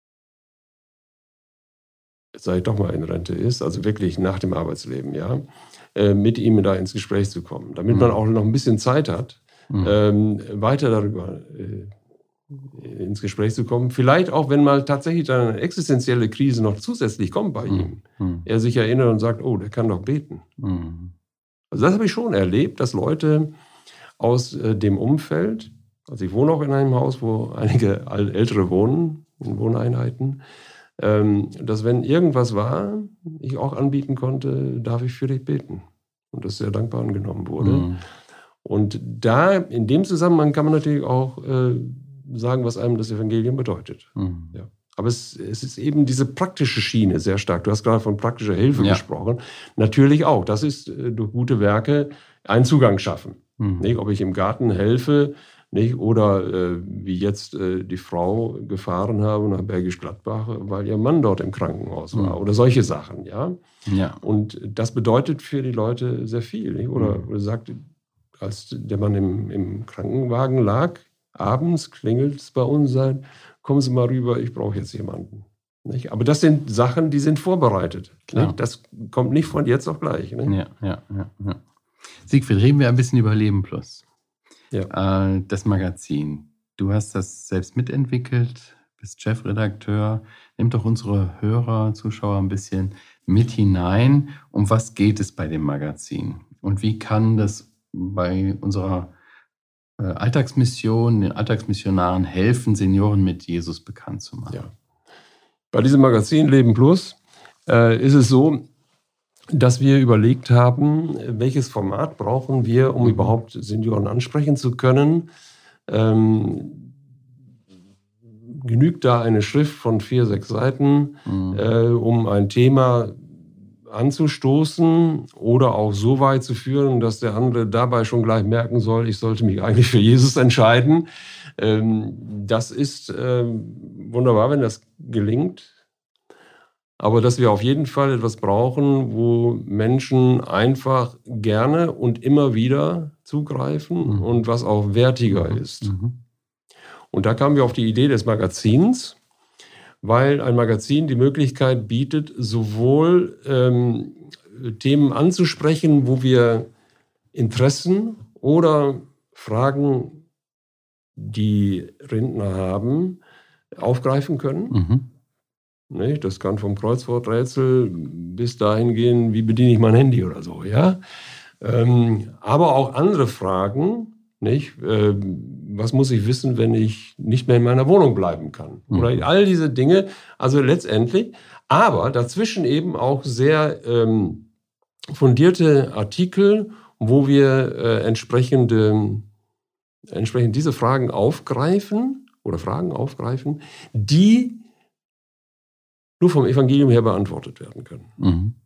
sag ich doch mal, in Rente ist, also wirklich nach dem Arbeitsleben, ja, äh, mit ihm da ins Gespräch zu kommen, damit Mhm. man auch noch ein bisschen Zeit hat, Mhm. ähm, weiter darüber äh, ins Gespräch zu kommen. Vielleicht auch, wenn mal tatsächlich dann eine existenzielle Krise noch zusätzlich kommt bei Mhm. ihm. Mhm. Er sich erinnert und sagt, oh, der kann doch beten. Mhm. Also das habe ich schon erlebt, dass Leute aus äh, dem Umfeld, also ich wohne auch in einem Haus, wo einige Ältere wohnen, in Wohneinheiten, ähm, dass wenn irgendwas war, ich auch anbieten konnte, darf ich für dich beten. Und das sehr dankbar angenommen wurde. Mhm. Und da, in dem Zusammenhang kann man natürlich auch äh, sagen, was einem das Evangelium bedeutet. Mhm. Ja. Aber es, es ist eben diese praktische Schiene sehr stark. Du hast gerade von praktischer Hilfe Ja. gesprochen. Natürlich auch. Das ist äh, durch gute Werke einen Zugang schaffen. Mhm. Nicht? Ob ich im Garten helfe, nicht? Oder äh, wie jetzt äh, die Frau gefahren habe nach Bergisch Gladbach, weil ihr Mann dort im Krankenhaus war. Mhm. Oder solche Sachen. Ja? Ja. Und das bedeutet für die Leute sehr viel. Nicht? Oder, Mhm. oder sagt, als der Mann im, im Krankenwagen lag, abends klingelt es bei uns ein, kommen Sie mal rüber, ich brauche jetzt jemanden. Nicht? Aber das sind Sachen, die sind vorbereitet. Nicht? Das kommt nicht von jetzt auf gleich. Nicht? Ja, ja, ja, ja. Siegfried, reden wir ein bisschen über Leben Plus. Ja. Äh, das Magazin. Du hast das selbst mitentwickelt, bist Chefredakteur. Nimm doch unsere Hörer, Zuschauer ein bisschen mit hinein. Um was geht es bei dem Magazin? Und wie kann das bei unserer äh, Alltagsmission, den Alltagsmissionaren helfen, Senioren mit Jesus bekannt zu machen? Ja. Bei diesem Magazin Leben Plus äh, ist es so, dass wir überlegt haben, welches Format brauchen wir, um überhaupt Senioren ansprechen zu können. Ähm, genügt da eine Schrift von vier, sechs Seiten, mhm. äh, um ein Thema anzustoßen oder auch so weit zu führen, dass der andere dabei schon gleich merken soll, ich sollte mich eigentlich für Jesus entscheiden. Ähm, das ist äh, wunderbar, wenn das gelingt. Aber dass wir auf jeden Fall etwas brauchen, wo Menschen einfach gerne und immer wieder zugreifen mhm. und was auch wertiger mhm. ist. Mhm. Und da kamen wir auf die Idee des Magazins, weil ein Magazin die Möglichkeit bietet, sowohl ähm, Themen anzusprechen, wo wir Interessen oder Fragen, die Rentner haben, aufgreifen können. Mhm. Nicht? Das kann vom Kreuzworträtsel bis dahin gehen, wie bediene ich mein Handy oder so. Ja? Ähm, aber auch andere Fragen, nicht? Ähm, was muss ich wissen, wenn ich nicht mehr in meiner Wohnung bleiben kann? Mhm. Oder all diese Dinge, also letztendlich. Aber dazwischen eben auch sehr ähm, fundierte Artikel, wo wir äh, entsprechende, entsprechend diese Fragen aufgreifen oder Fragen aufgreifen, die nur vom Evangelium her beantwortet werden können. Mhm.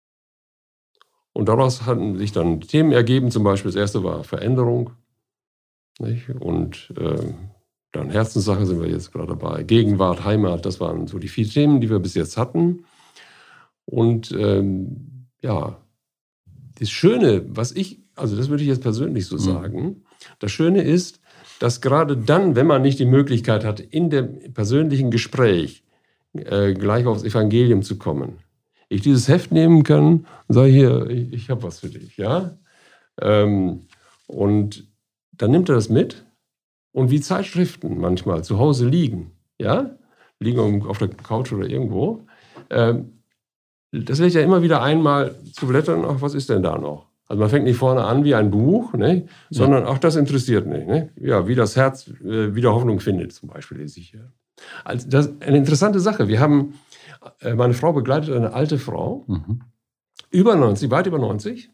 Und daraus hatten sich dann Themen ergeben, zum Beispiel das erste war Veränderung. Nicht? Und äh, dann Herzenssache sind wir jetzt gerade dabei. Gegenwart, Heimat, das waren so die vier Themen, die wir bis jetzt hatten. Und ähm, ja, das Schöne, was ich, also das würde ich jetzt persönlich so mhm. sagen, das Schöne ist, dass gerade dann, wenn man nicht die Möglichkeit hat, in dem persönlichen Gespräch äh, gleich aufs Evangelium zu kommen, ich dieses Heft nehmen kann und sage, hier, ich, ich habe was für dich. Ja? Ähm, und dann nimmt er das mit und wie Zeitschriften manchmal zu Hause liegen, ja, liegen auf der Couch oder irgendwo, ähm, das lädt ja immer wieder einmal zu blättern, ach, was ist denn da noch? Also man fängt nicht vorne an wie ein Buch, ne, sondern, ach, das interessiert mich. Ne? Ja, wie das Herz äh, wieder Hoffnung findet, zum Beispiel, lese ich hier. Also das ist eine interessante Sache. Wir haben, äh, meine Frau begleitet eine alte Frau, mhm. über neunzig, weit über neunzig,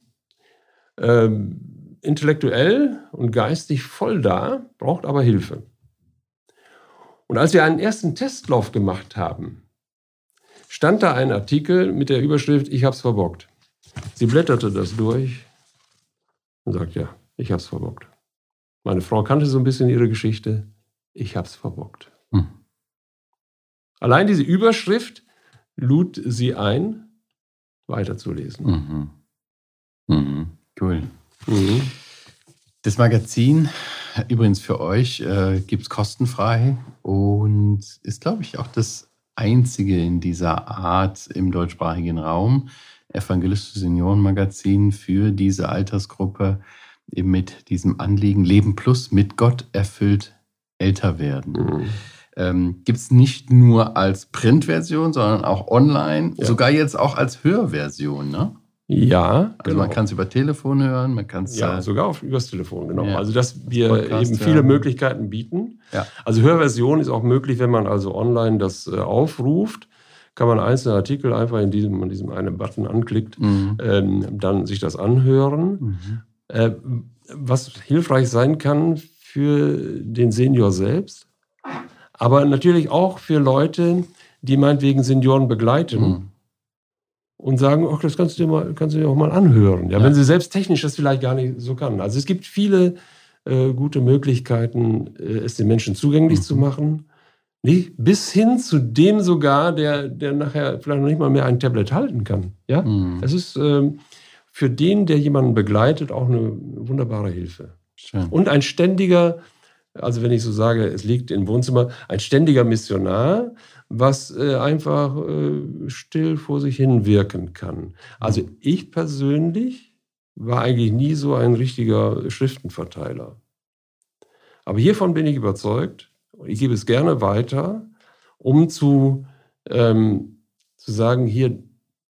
ähm, intellektuell und geistig voll da, braucht aber Hilfe. Und als wir einen ersten Testlauf gemacht haben, stand da ein Artikel mit der Überschrift, ich hab's verbockt. Sie blätterte das durch und sagt, ja, ich hab's verbockt. Meine Frau kannte so ein bisschen ihre Geschichte, ich hab's verbockt. Hm. Allein diese Überschrift lud sie ein, weiterzulesen. Mhm. Mhm. Cool. Mhm. Das Magazin, übrigens für euch, äh, gibt es kostenfrei und ist, glaube ich, auch das einzige in dieser Art im deutschsprachigen Raum, evangelistische Seniorenmagazin für diese Altersgruppe, eben mit diesem Anliegen Leben Plus, mit Gott erfüllt älter werden. Mhm. Ähm, gibt es nicht nur als Printversion, sondern auch online, ja. sogar jetzt auch als Hörversion, ne? Ja, also genau. Man kann es über Telefon hören, man kann es ja äh, sogar auf, übers Telefon, genau. Ja. Also dass wir Podcast, eben viele ja. Möglichkeiten bieten. Ja. Also Hörversion ist auch möglich, wenn man also online das äh, aufruft, kann man einzelne Artikel einfach in diesem, in diesem einen Button anklickt, mhm. ähm, dann sich das anhören. Mhm. Äh, was hilfreich sein kann für den Senior selbst, aber natürlich auch für Leute, die meinetwegen Senioren begleiten. Mhm. Und sagen, ach, das kannst du dir mal, kannst du dir auch mal anhören. Ja, ja. Wenn sie selbst technisch das vielleicht gar nicht so kann. Also es gibt viele äh, gute Möglichkeiten, äh, es den Menschen zugänglich mhm. zu machen. Nicht? Bis hin zu dem sogar, der, der nachher vielleicht noch nicht mal mehr ein Tablet halten kann. Ja, mhm. Das ist ähm, für den, der jemanden begleitet, auch eine wunderbare Hilfe. Schön. Und ein ständiger, also wenn ich so sage, es liegt im Wohnzimmer, ein ständiger Missionar, was äh, einfach äh, still vor sich hin wirken kann. Also ich persönlich war eigentlich nie so ein richtiger Schriftenverteiler. Aber hiervon bin ich überzeugt, ich gebe es gerne weiter, um zu, ähm, zu sagen, hier,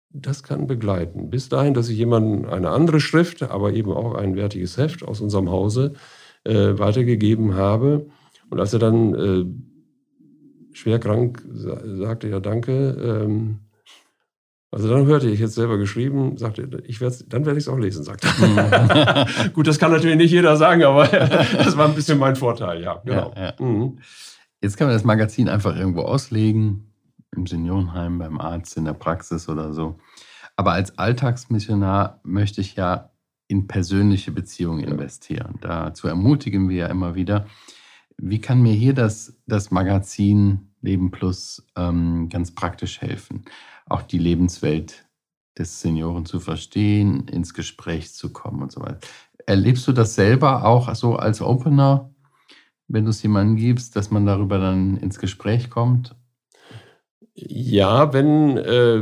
das kann begleiten. Bis dahin, dass ich jemandem eine andere Schrift, aber eben auch ein wertiges Heft aus unserem Hause äh, weitergegeben habe. Und als er dann äh, schwer krank sagte, ja danke, ähm, also dann hörte ich jetzt selber geschrieben, sagte, ich werd's, dann werde ich es auch lesen, sagte er. Mhm. Gut, das kann natürlich nicht jeder sagen, aber das war ein bisschen mein Vorteil, ja. Genau. Ja, ja. Mhm. Jetzt kann man das Magazin einfach irgendwo auslegen, im Seniorenheim, beim Arzt, in der Praxis oder so. Aber als Alltagsmissionar möchte ich ja in persönliche Beziehungen investieren. Dazu ermutigen wir ja immer wieder. Wie kann mir hier das, das Magazin Leben Plus ähm, ganz praktisch helfen? Auch die Lebenswelt des Senioren zu verstehen, ins Gespräch zu kommen und so weiter. Erlebst du das selber auch so als Opener, wenn du es jemandem gibst, dass man darüber dann ins Gespräch kommt? Ja, wenn, äh,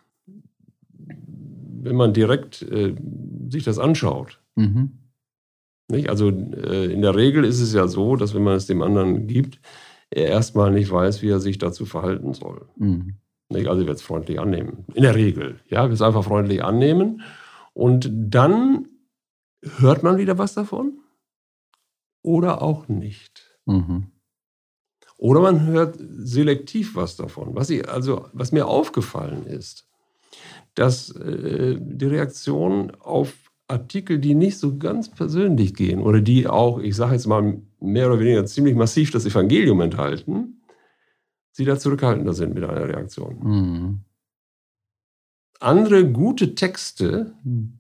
wenn man direkt äh, sich das anschaut. Mhm. Nicht? Also äh, in der Regel ist es ja so, dass wenn man es dem anderen gibt, er erstmal nicht weiß, wie er sich dazu verhalten soll. Mhm. Nicht? Also er wird es freundlich annehmen. In der Regel. Ja, wird es einfach freundlich annehmen. Und dann hört man wieder was davon oder auch nicht. Mhm. Oder man hört selektiv was davon. Was, ich, also, was mir aufgefallen ist, dass äh, die Reaktion auf Artikel, die nicht so ganz persönlich gehen oder die auch, ich sage jetzt mal mehr oder weniger ziemlich massiv das Evangelium enthalten, sie da zurückhaltender sind mit einer Reaktion. Mhm. Andere gute Texte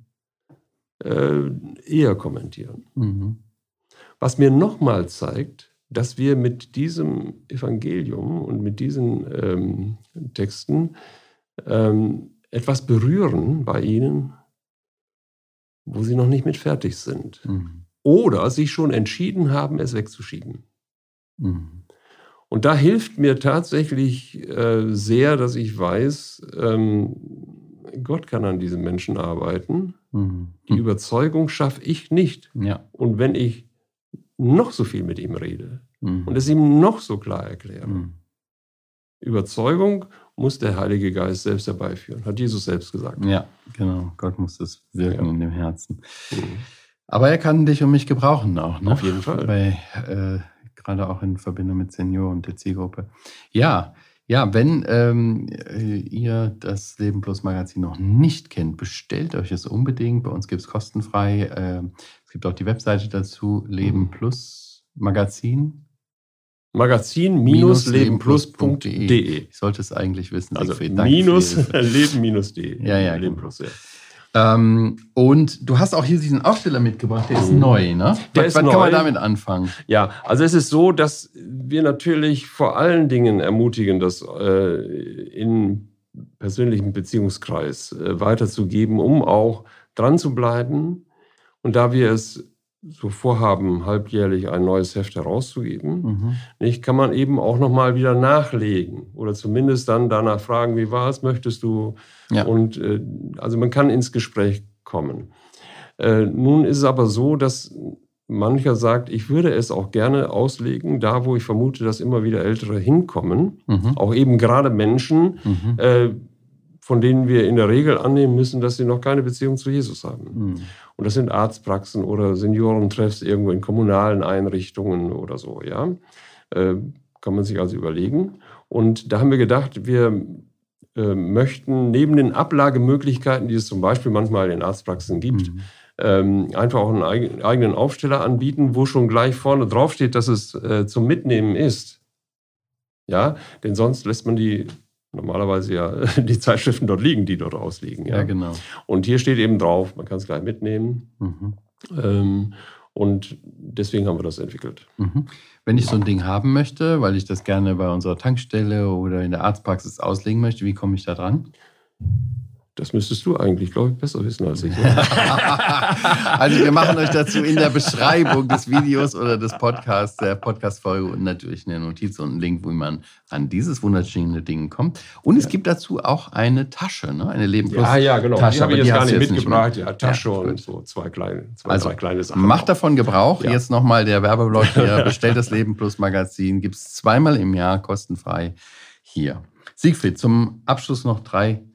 äh, eher kommentieren. Mhm. Was mir nochmal zeigt, dass wir mit diesem Evangelium und mit diesen ähm, Texten ähm, etwas berühren bei ihnen, wo sie noch nicht mit fertig sind. Mhm. Oder sich schon entschieden haben, es wegzuschieben. Mhm. Und da hilft mir tatsächlich äh, sehr, dass ich weiß, ähm, Gott kann an diesen Menschen arbeiten. Mhm. Die Überzeugung schaffe ich nicht. Ja. Und wenn ich noch so viel mit ihm rede mhm. und es ihm noch so klar erkläre, mhm. Überzeugung muss der Heilige Geist selbst herbeiführen, hat Jesus selbst gesagt. Ja, genau. Gott muss das wirken ja. in dem Herzen. Mhm. Aber er kann dich und mich gebrauchen auch, ne? Auf jeden Fall. Bei, äh, gerade auch in Verbindung mit Senioren und der Zielgruppe. Ja, ja, wenn ähm, ihr das Leben Plus Magazin noch nicht kennt, bestellt euch es unbedingt. Bei uns gibt es kostenfrei. Äh, es gibt auch die Webseite dazu, Leben Plus Magazin. Magazin leben plus punkt de. Ich sollte es eigentlich wissen. Also minus leben minus de. Ja, ja. Leben Plus, ja. Ähm, und du hast auch hier diesen Aufsteller mitgebracht, der ist mhm. neu, ne? Der was ist was neu. kann man damit anfangen? Ja, also es ist so, dass wir natürlich vor allen Dingen ermutigen, das äh, in persönlichen Beziehungskreis äh, weiterzugeben, um auch dran zu bleiben. Und da wir es so vorhaben, halbjährlich ein neues Heft herauszugeben, mhm. nicht, kann man eben auch nochmal wieder nachlegen oder zumindest dann danach fragen, wie war es, möchtest du? Ja. Und äh, also man kann ins Gespräch kommen. Äh, nun ist es aber so, dass mancher sagt, ich würde es auch gerne auslegen, da wo ich vermute, dass immer wieder Ältere hinkommen, mhm. auch eben gerade Menschen, mhm. äh, von denen wir in der Regel annehmen müssen, dass sie noch keine Beziehung zu Jesus haben. Mhm. Und das sind Arztpraxen oder Seniorentreffs irgendwo in kommunalen Einrichtungen oder so. Ja, äh, kann man sich also überlegen. Und da haben wir gedacht, wir äh, möchten neben den Ablagemöglichkeiten, die es zum Beispiel manchmal in Arztpraxen gibt, mhm. ähm, einfach auch einen eig- eigenen Aufsteller anbieten, wo schon gleich vorne drauf steht, dass es äh, zum Mitnehmen ist. Ja, denn sonst lässt man die normalerweise ja die Zeitschriften dort liegen, die dort ausliegen. Ja, ja genau. Und hier steht eben drauf, man kann es gleich mitnehmen. Mhm. Ähm, und deswegen haben wir das entwickelt. Mhm. Wenn ich so ein Ding haben möchte, weil ich das gerne bei unserer Tankstelle oder in der Arztpraxis auslegen möchte, wie komme ich da dran? Das müsstest du eigentlich, glaube ich, besser wissen als ich. Also wir machen euch dazu in der Beschreibung des Videos oder des Podcasts, der Podcast-Folge und natürlich eine Notiz und einen Link, wo man an dieses wunderschöne Ding kommt. Und ja. es gibt dazu auch eine Tasche, ne? Eine Leben Plus Tasche. Ja, ja, genau. Tasche, die habe ich jetzt gar nicht jetzt mitgebracht. Nicht ja, Tasche ja, und so zwei kleine, zwei, also, drei kleine Sachen. Macht davon Gebrauch. Ja. Jetzt nochmal der Werbeblock hier. Bestellt das Leben Plus Magazin. Gibt es zweimal im Jahr kostenfrei hier. Siegfried, zum Abschluss noch drei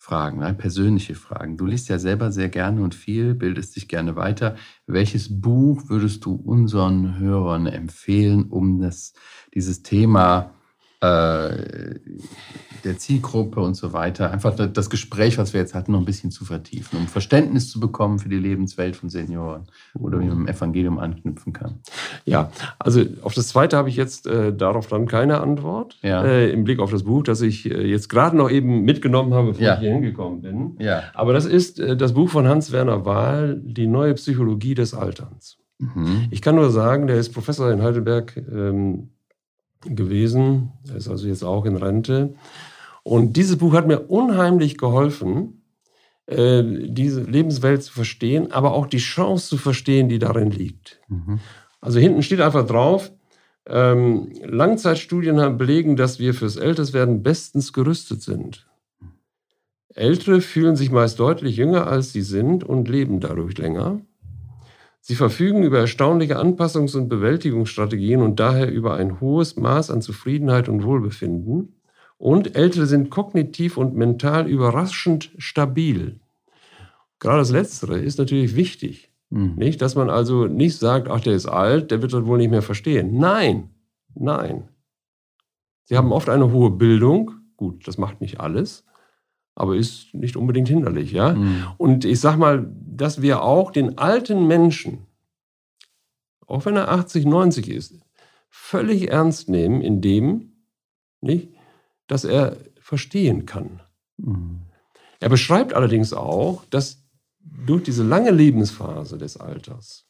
Fragen, ne? Persönliche Fragen. Du liest ja selber sehr gerne und viel, bildest dich gerne weiter. Welches Buch würdest du unseren Hörern empfehlen, um das, dieses Thema äh, der Zielgruppe und so weiter, einfach das Gespräch, was wir jetzt hatten, noch ein bisschen zu vertiefen, um Verständnis zu bekommen für die Lebenswelt von Senioren oder wie man im Evangelium anknüpfen kann? Ja, also auf das Zweite habe ich jetzt äh, darauf dann keine Antwort, ja. äh, im Blick auf das Buch, das ich äh, jetzt gerade noch eben mitgenommen habe, bevor ja. ich hier hingekommen bin. Ja. Aber das ist äh, das Buch von Hans-Werner Wahl, Die neue Psychologie des Alterns. Mhm. Ich kann nur sagen, der ist Professor in Heidelberg ähm, gewesen, er ist also jetzt auch in Rente. Und dieses Buch hat mir unheimlich geholfen, äh, diese Lebenswelt zu verstehen, aber auch die Chance zu verstehen, die darin liegt. Mhm. Also hinten steht einfach drauf, ähm, Langzeitstudien haben belegen, dass wir fürs Älterwerden bestens gerüstet sind. Ältere fühlen sich meist deutlich jünger, als sie sind und leben dadurch länger. Sie verfügen über erstaunliche Anpassungs- und Bewältigungsstrategien und daher über ein hohes Maß an Zufriedenheit und Wohlbefinden. Und Ältere sind kognitiv und mental überraschend stabil. Gerade das Letztere ist natürlich wichtig. Mhm. Nicht, dass man also nicht sagt, ach, der ist alt, der wird das wohl nicht mehr verstehen. Nein, nein. Sie haben oft eine hohe Bildung. Gut, das macht nicht alles, aber ist nicht unbedingt hinderlich. Ja? Mhm. Und ich sag mal, dass wir auch den alten Menschen, auch wenn er achtzig, neunzig ist, völlig ernst nehmen, indem, nicht, dass er verstehen kann. Mhm. Er beschreibt allerdings auch, dass durch diese lange Lebensphase des Alters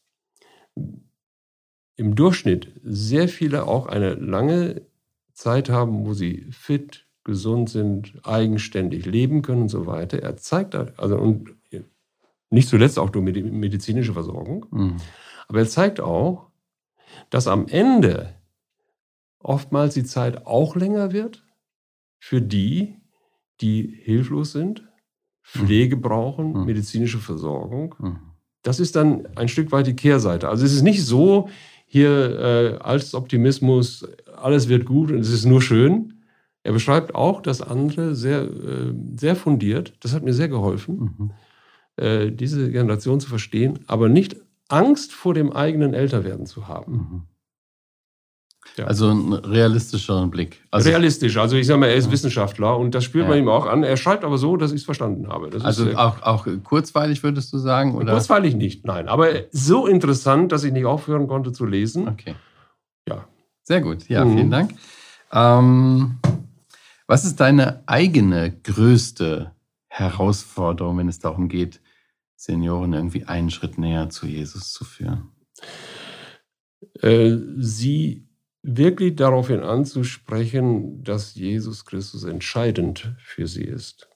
im Durchschnitt sehr viele auch eine lange Zeit haben, wo sie fit, gesund sind, eigenständig leben können und so weiter. Er zeigt, also und nicht zuletzt auch durch medizinische Versorgung, mhm. aber er zeigt auch, dass am Ende oftmals die Zeit auch länger wird für die, die hilflos sind, Pflege brauchen, mhm. medizinische Versorgung. Mhm. Das ist dann ein Stück weit die Kehrseite. Also es ist nicht so, hier äh, als Optimismus, alles wird gut und es ist nur schön. Er beschreibt auch das andere sehr, äh, sehr fundiert. Das hat mir sehr geholfen, mhm. äh, diese Generation zu verstehen, aber nicht Angst vor dem eigenen Älterwerden zu haben. Mhm. Ja. Also ein realistischeren Blick. Also, Realistisch, also ich sage mal, er ist ja. Wissenschaftler und das spürt ja. man ihm auch an. Er schreibt aber so, dass ich es verstanden habe. Das also ist, auch, auch kurzweilig würdest du sagen? Oder? Kurzweilig nicht, nein. Aber so interessant, dass ich nicht aufhören konnte zu lesen. Okay. Ja. Sehr gut, ja, mhm. vielen Dank. Ähm, was ist deine eigene größte Herausforderung, wenn es darum geht, Senioren irgendwie einen Schritt näher zu Jesus zu führen? Äh, sie wirklich daraufhin anzusprechen, dass Jesus Christus entscheidend für sie ist.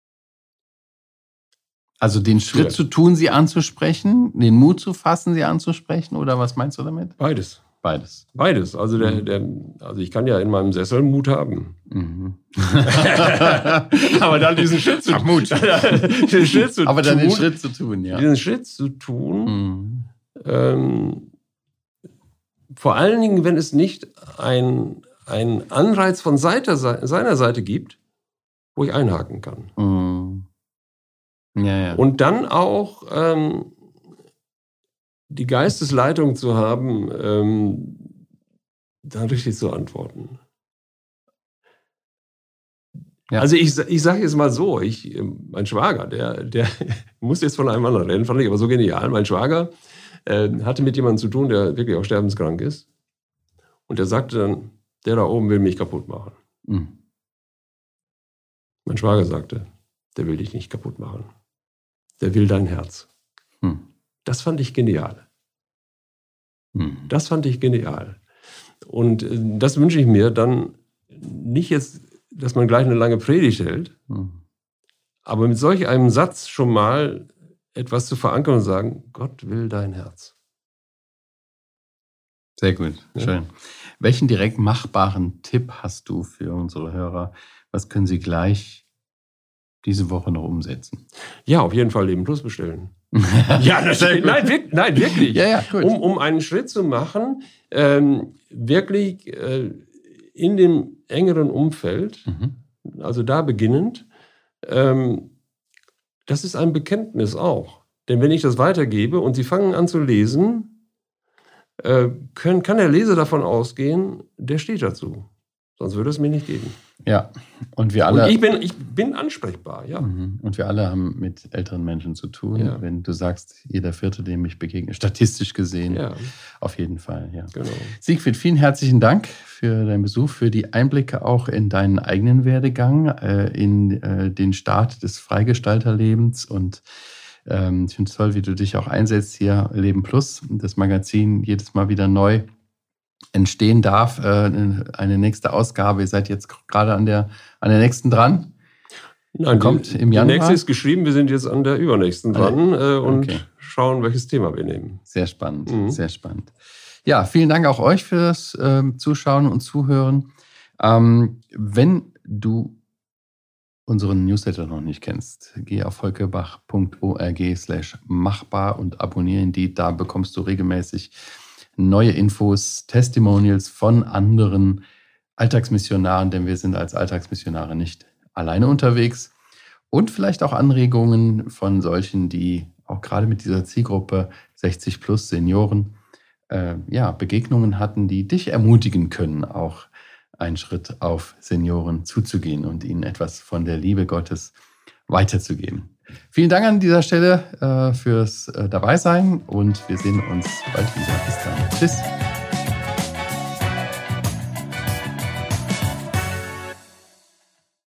Also den Schritt ja. zu tun, sie anzusprechen, den Mut zu fassen, sie anzusprechen, oder was meinst du damit? Beides. Beides. Beides. Also, der, mhm. der, also ich kann ja in meinem Sessel Mut haben. Mhm. Aber dann diesen Schritt zu, Ach, Mut. den Schritt zu Aber tun. dann den Schritt zu tun, ja. Diesen Schritt zu tun. Mhm. Ähm, vor allen Dingen, wenn es nicht einen Anreiz von Seite, seiner Seite gibt, wo ich einhaken kann. Mhm. Ja, ja. Und dann auch ähm, die Geistesleitung zu haben, ähm, dann richtig zu antworten. Ja. Also ich, ich sage jetzt mal so, ich, mein Schwager, der, der muss jetzt von einem anderen reden, fand ich aber so genial. Mein Schwager äh, hatte mit jemandem zu tun, der wirklich auch sterbenskrank ist. Und der sagte dann, der da oben will mich kaputt machen. Mhm. Mein Schwager sagte, der will dich nicht kaputt machen. Der will dein Herz. Mhm. Das fand ich genial. Mhm. Das fand ich genial. Und äh, das wünsche ich mir dann nicht jetzt, dass man gleich eine lange Predigt hält, mhm. aber mit solch einem Satz schon mal etwas zu verankern und sagen, Gott will dein Herz. Sehr gut, ja. schön. Welchen direkt machbaren Tipp hast du für unsere Hörer? Was können sie gleich diese Woche noch umsetzen? Ja, auf jeden Fall Leben Plus bestellen. Ja, natürlich. Nein, wirklich. Nein, wirklich. Ja, ja, gut. Um, um einen Schritt zu machen, ähm, wirklich äh, in dem engeren Umfeld, mhm. also da beginnend, ähm, das ist ein Bekenntnis auch. Denn wenn ich das weitergebe und Sie fangen an zu lesen, äh, können, kann der Leser davon ausgehen, der steht dazu. Sonst würde es mir nicht geben. Ja, und wir alle. Und ich bin, ich bin ansprechbar, ja. Und wir alle haben mit älteren Menschen zu tun. Ja. Wenn du sagst, jeder Vierte, dem ich begegne, statistisch gesehen, Ja. auf jeden Fall, ja. Genau. Siegfried, vielen herzlichen Dank für deinen Besuch, für die Einblicke auch in deinen eigenen Werdegang, äh, in äh, den Start des Freigestalterlebens. Und ähm, ich finde es toll, wie du dich auch einsetzt hier, Leben Plus, das Magazin jedes Mal wieder neu entstehen darf, eine nächste Ausgabe. Ihr seid jetzt gerade an der, an der nächsten dran. Nein, kommt die, im Januar. Die nächste ist geschrieben, wir sind jetzt an der übernächsten dran äh, und okay. schauen, welches Thema wir nehmen. Sehr spannend, mhm. sehr spannend. Ja, vielen Dank auch euch fürs äh, Zuschauen und Zuhören. Ähm, wenn du unseren Newsletter noch nicht kennst, geh auf volkebach punkt org slash machbar und abonniere ihn. Die, da bekommst du regelmäßig neue Infos, Testimonials von anderen Alltagsmissionaren, denn wir sind als Alltagsmissionare nicht alleine unterwegs. Und vielleicht auch Anregungen von solchen, die auch gerade mit dieser Zielgruppe sechzig plus Senioren äh, ja, Begegnungen hatten, die dich ermutigen können, auch einen Schritt auf Senioren zuzugehen und ihnen etwas von der Liebe Gottes weiterzugeben. Vielen Dank an dieser Stelle äh, fürs äh, Dabeisein und wir sehen uns bald wieder. Bis dann. Tschüss.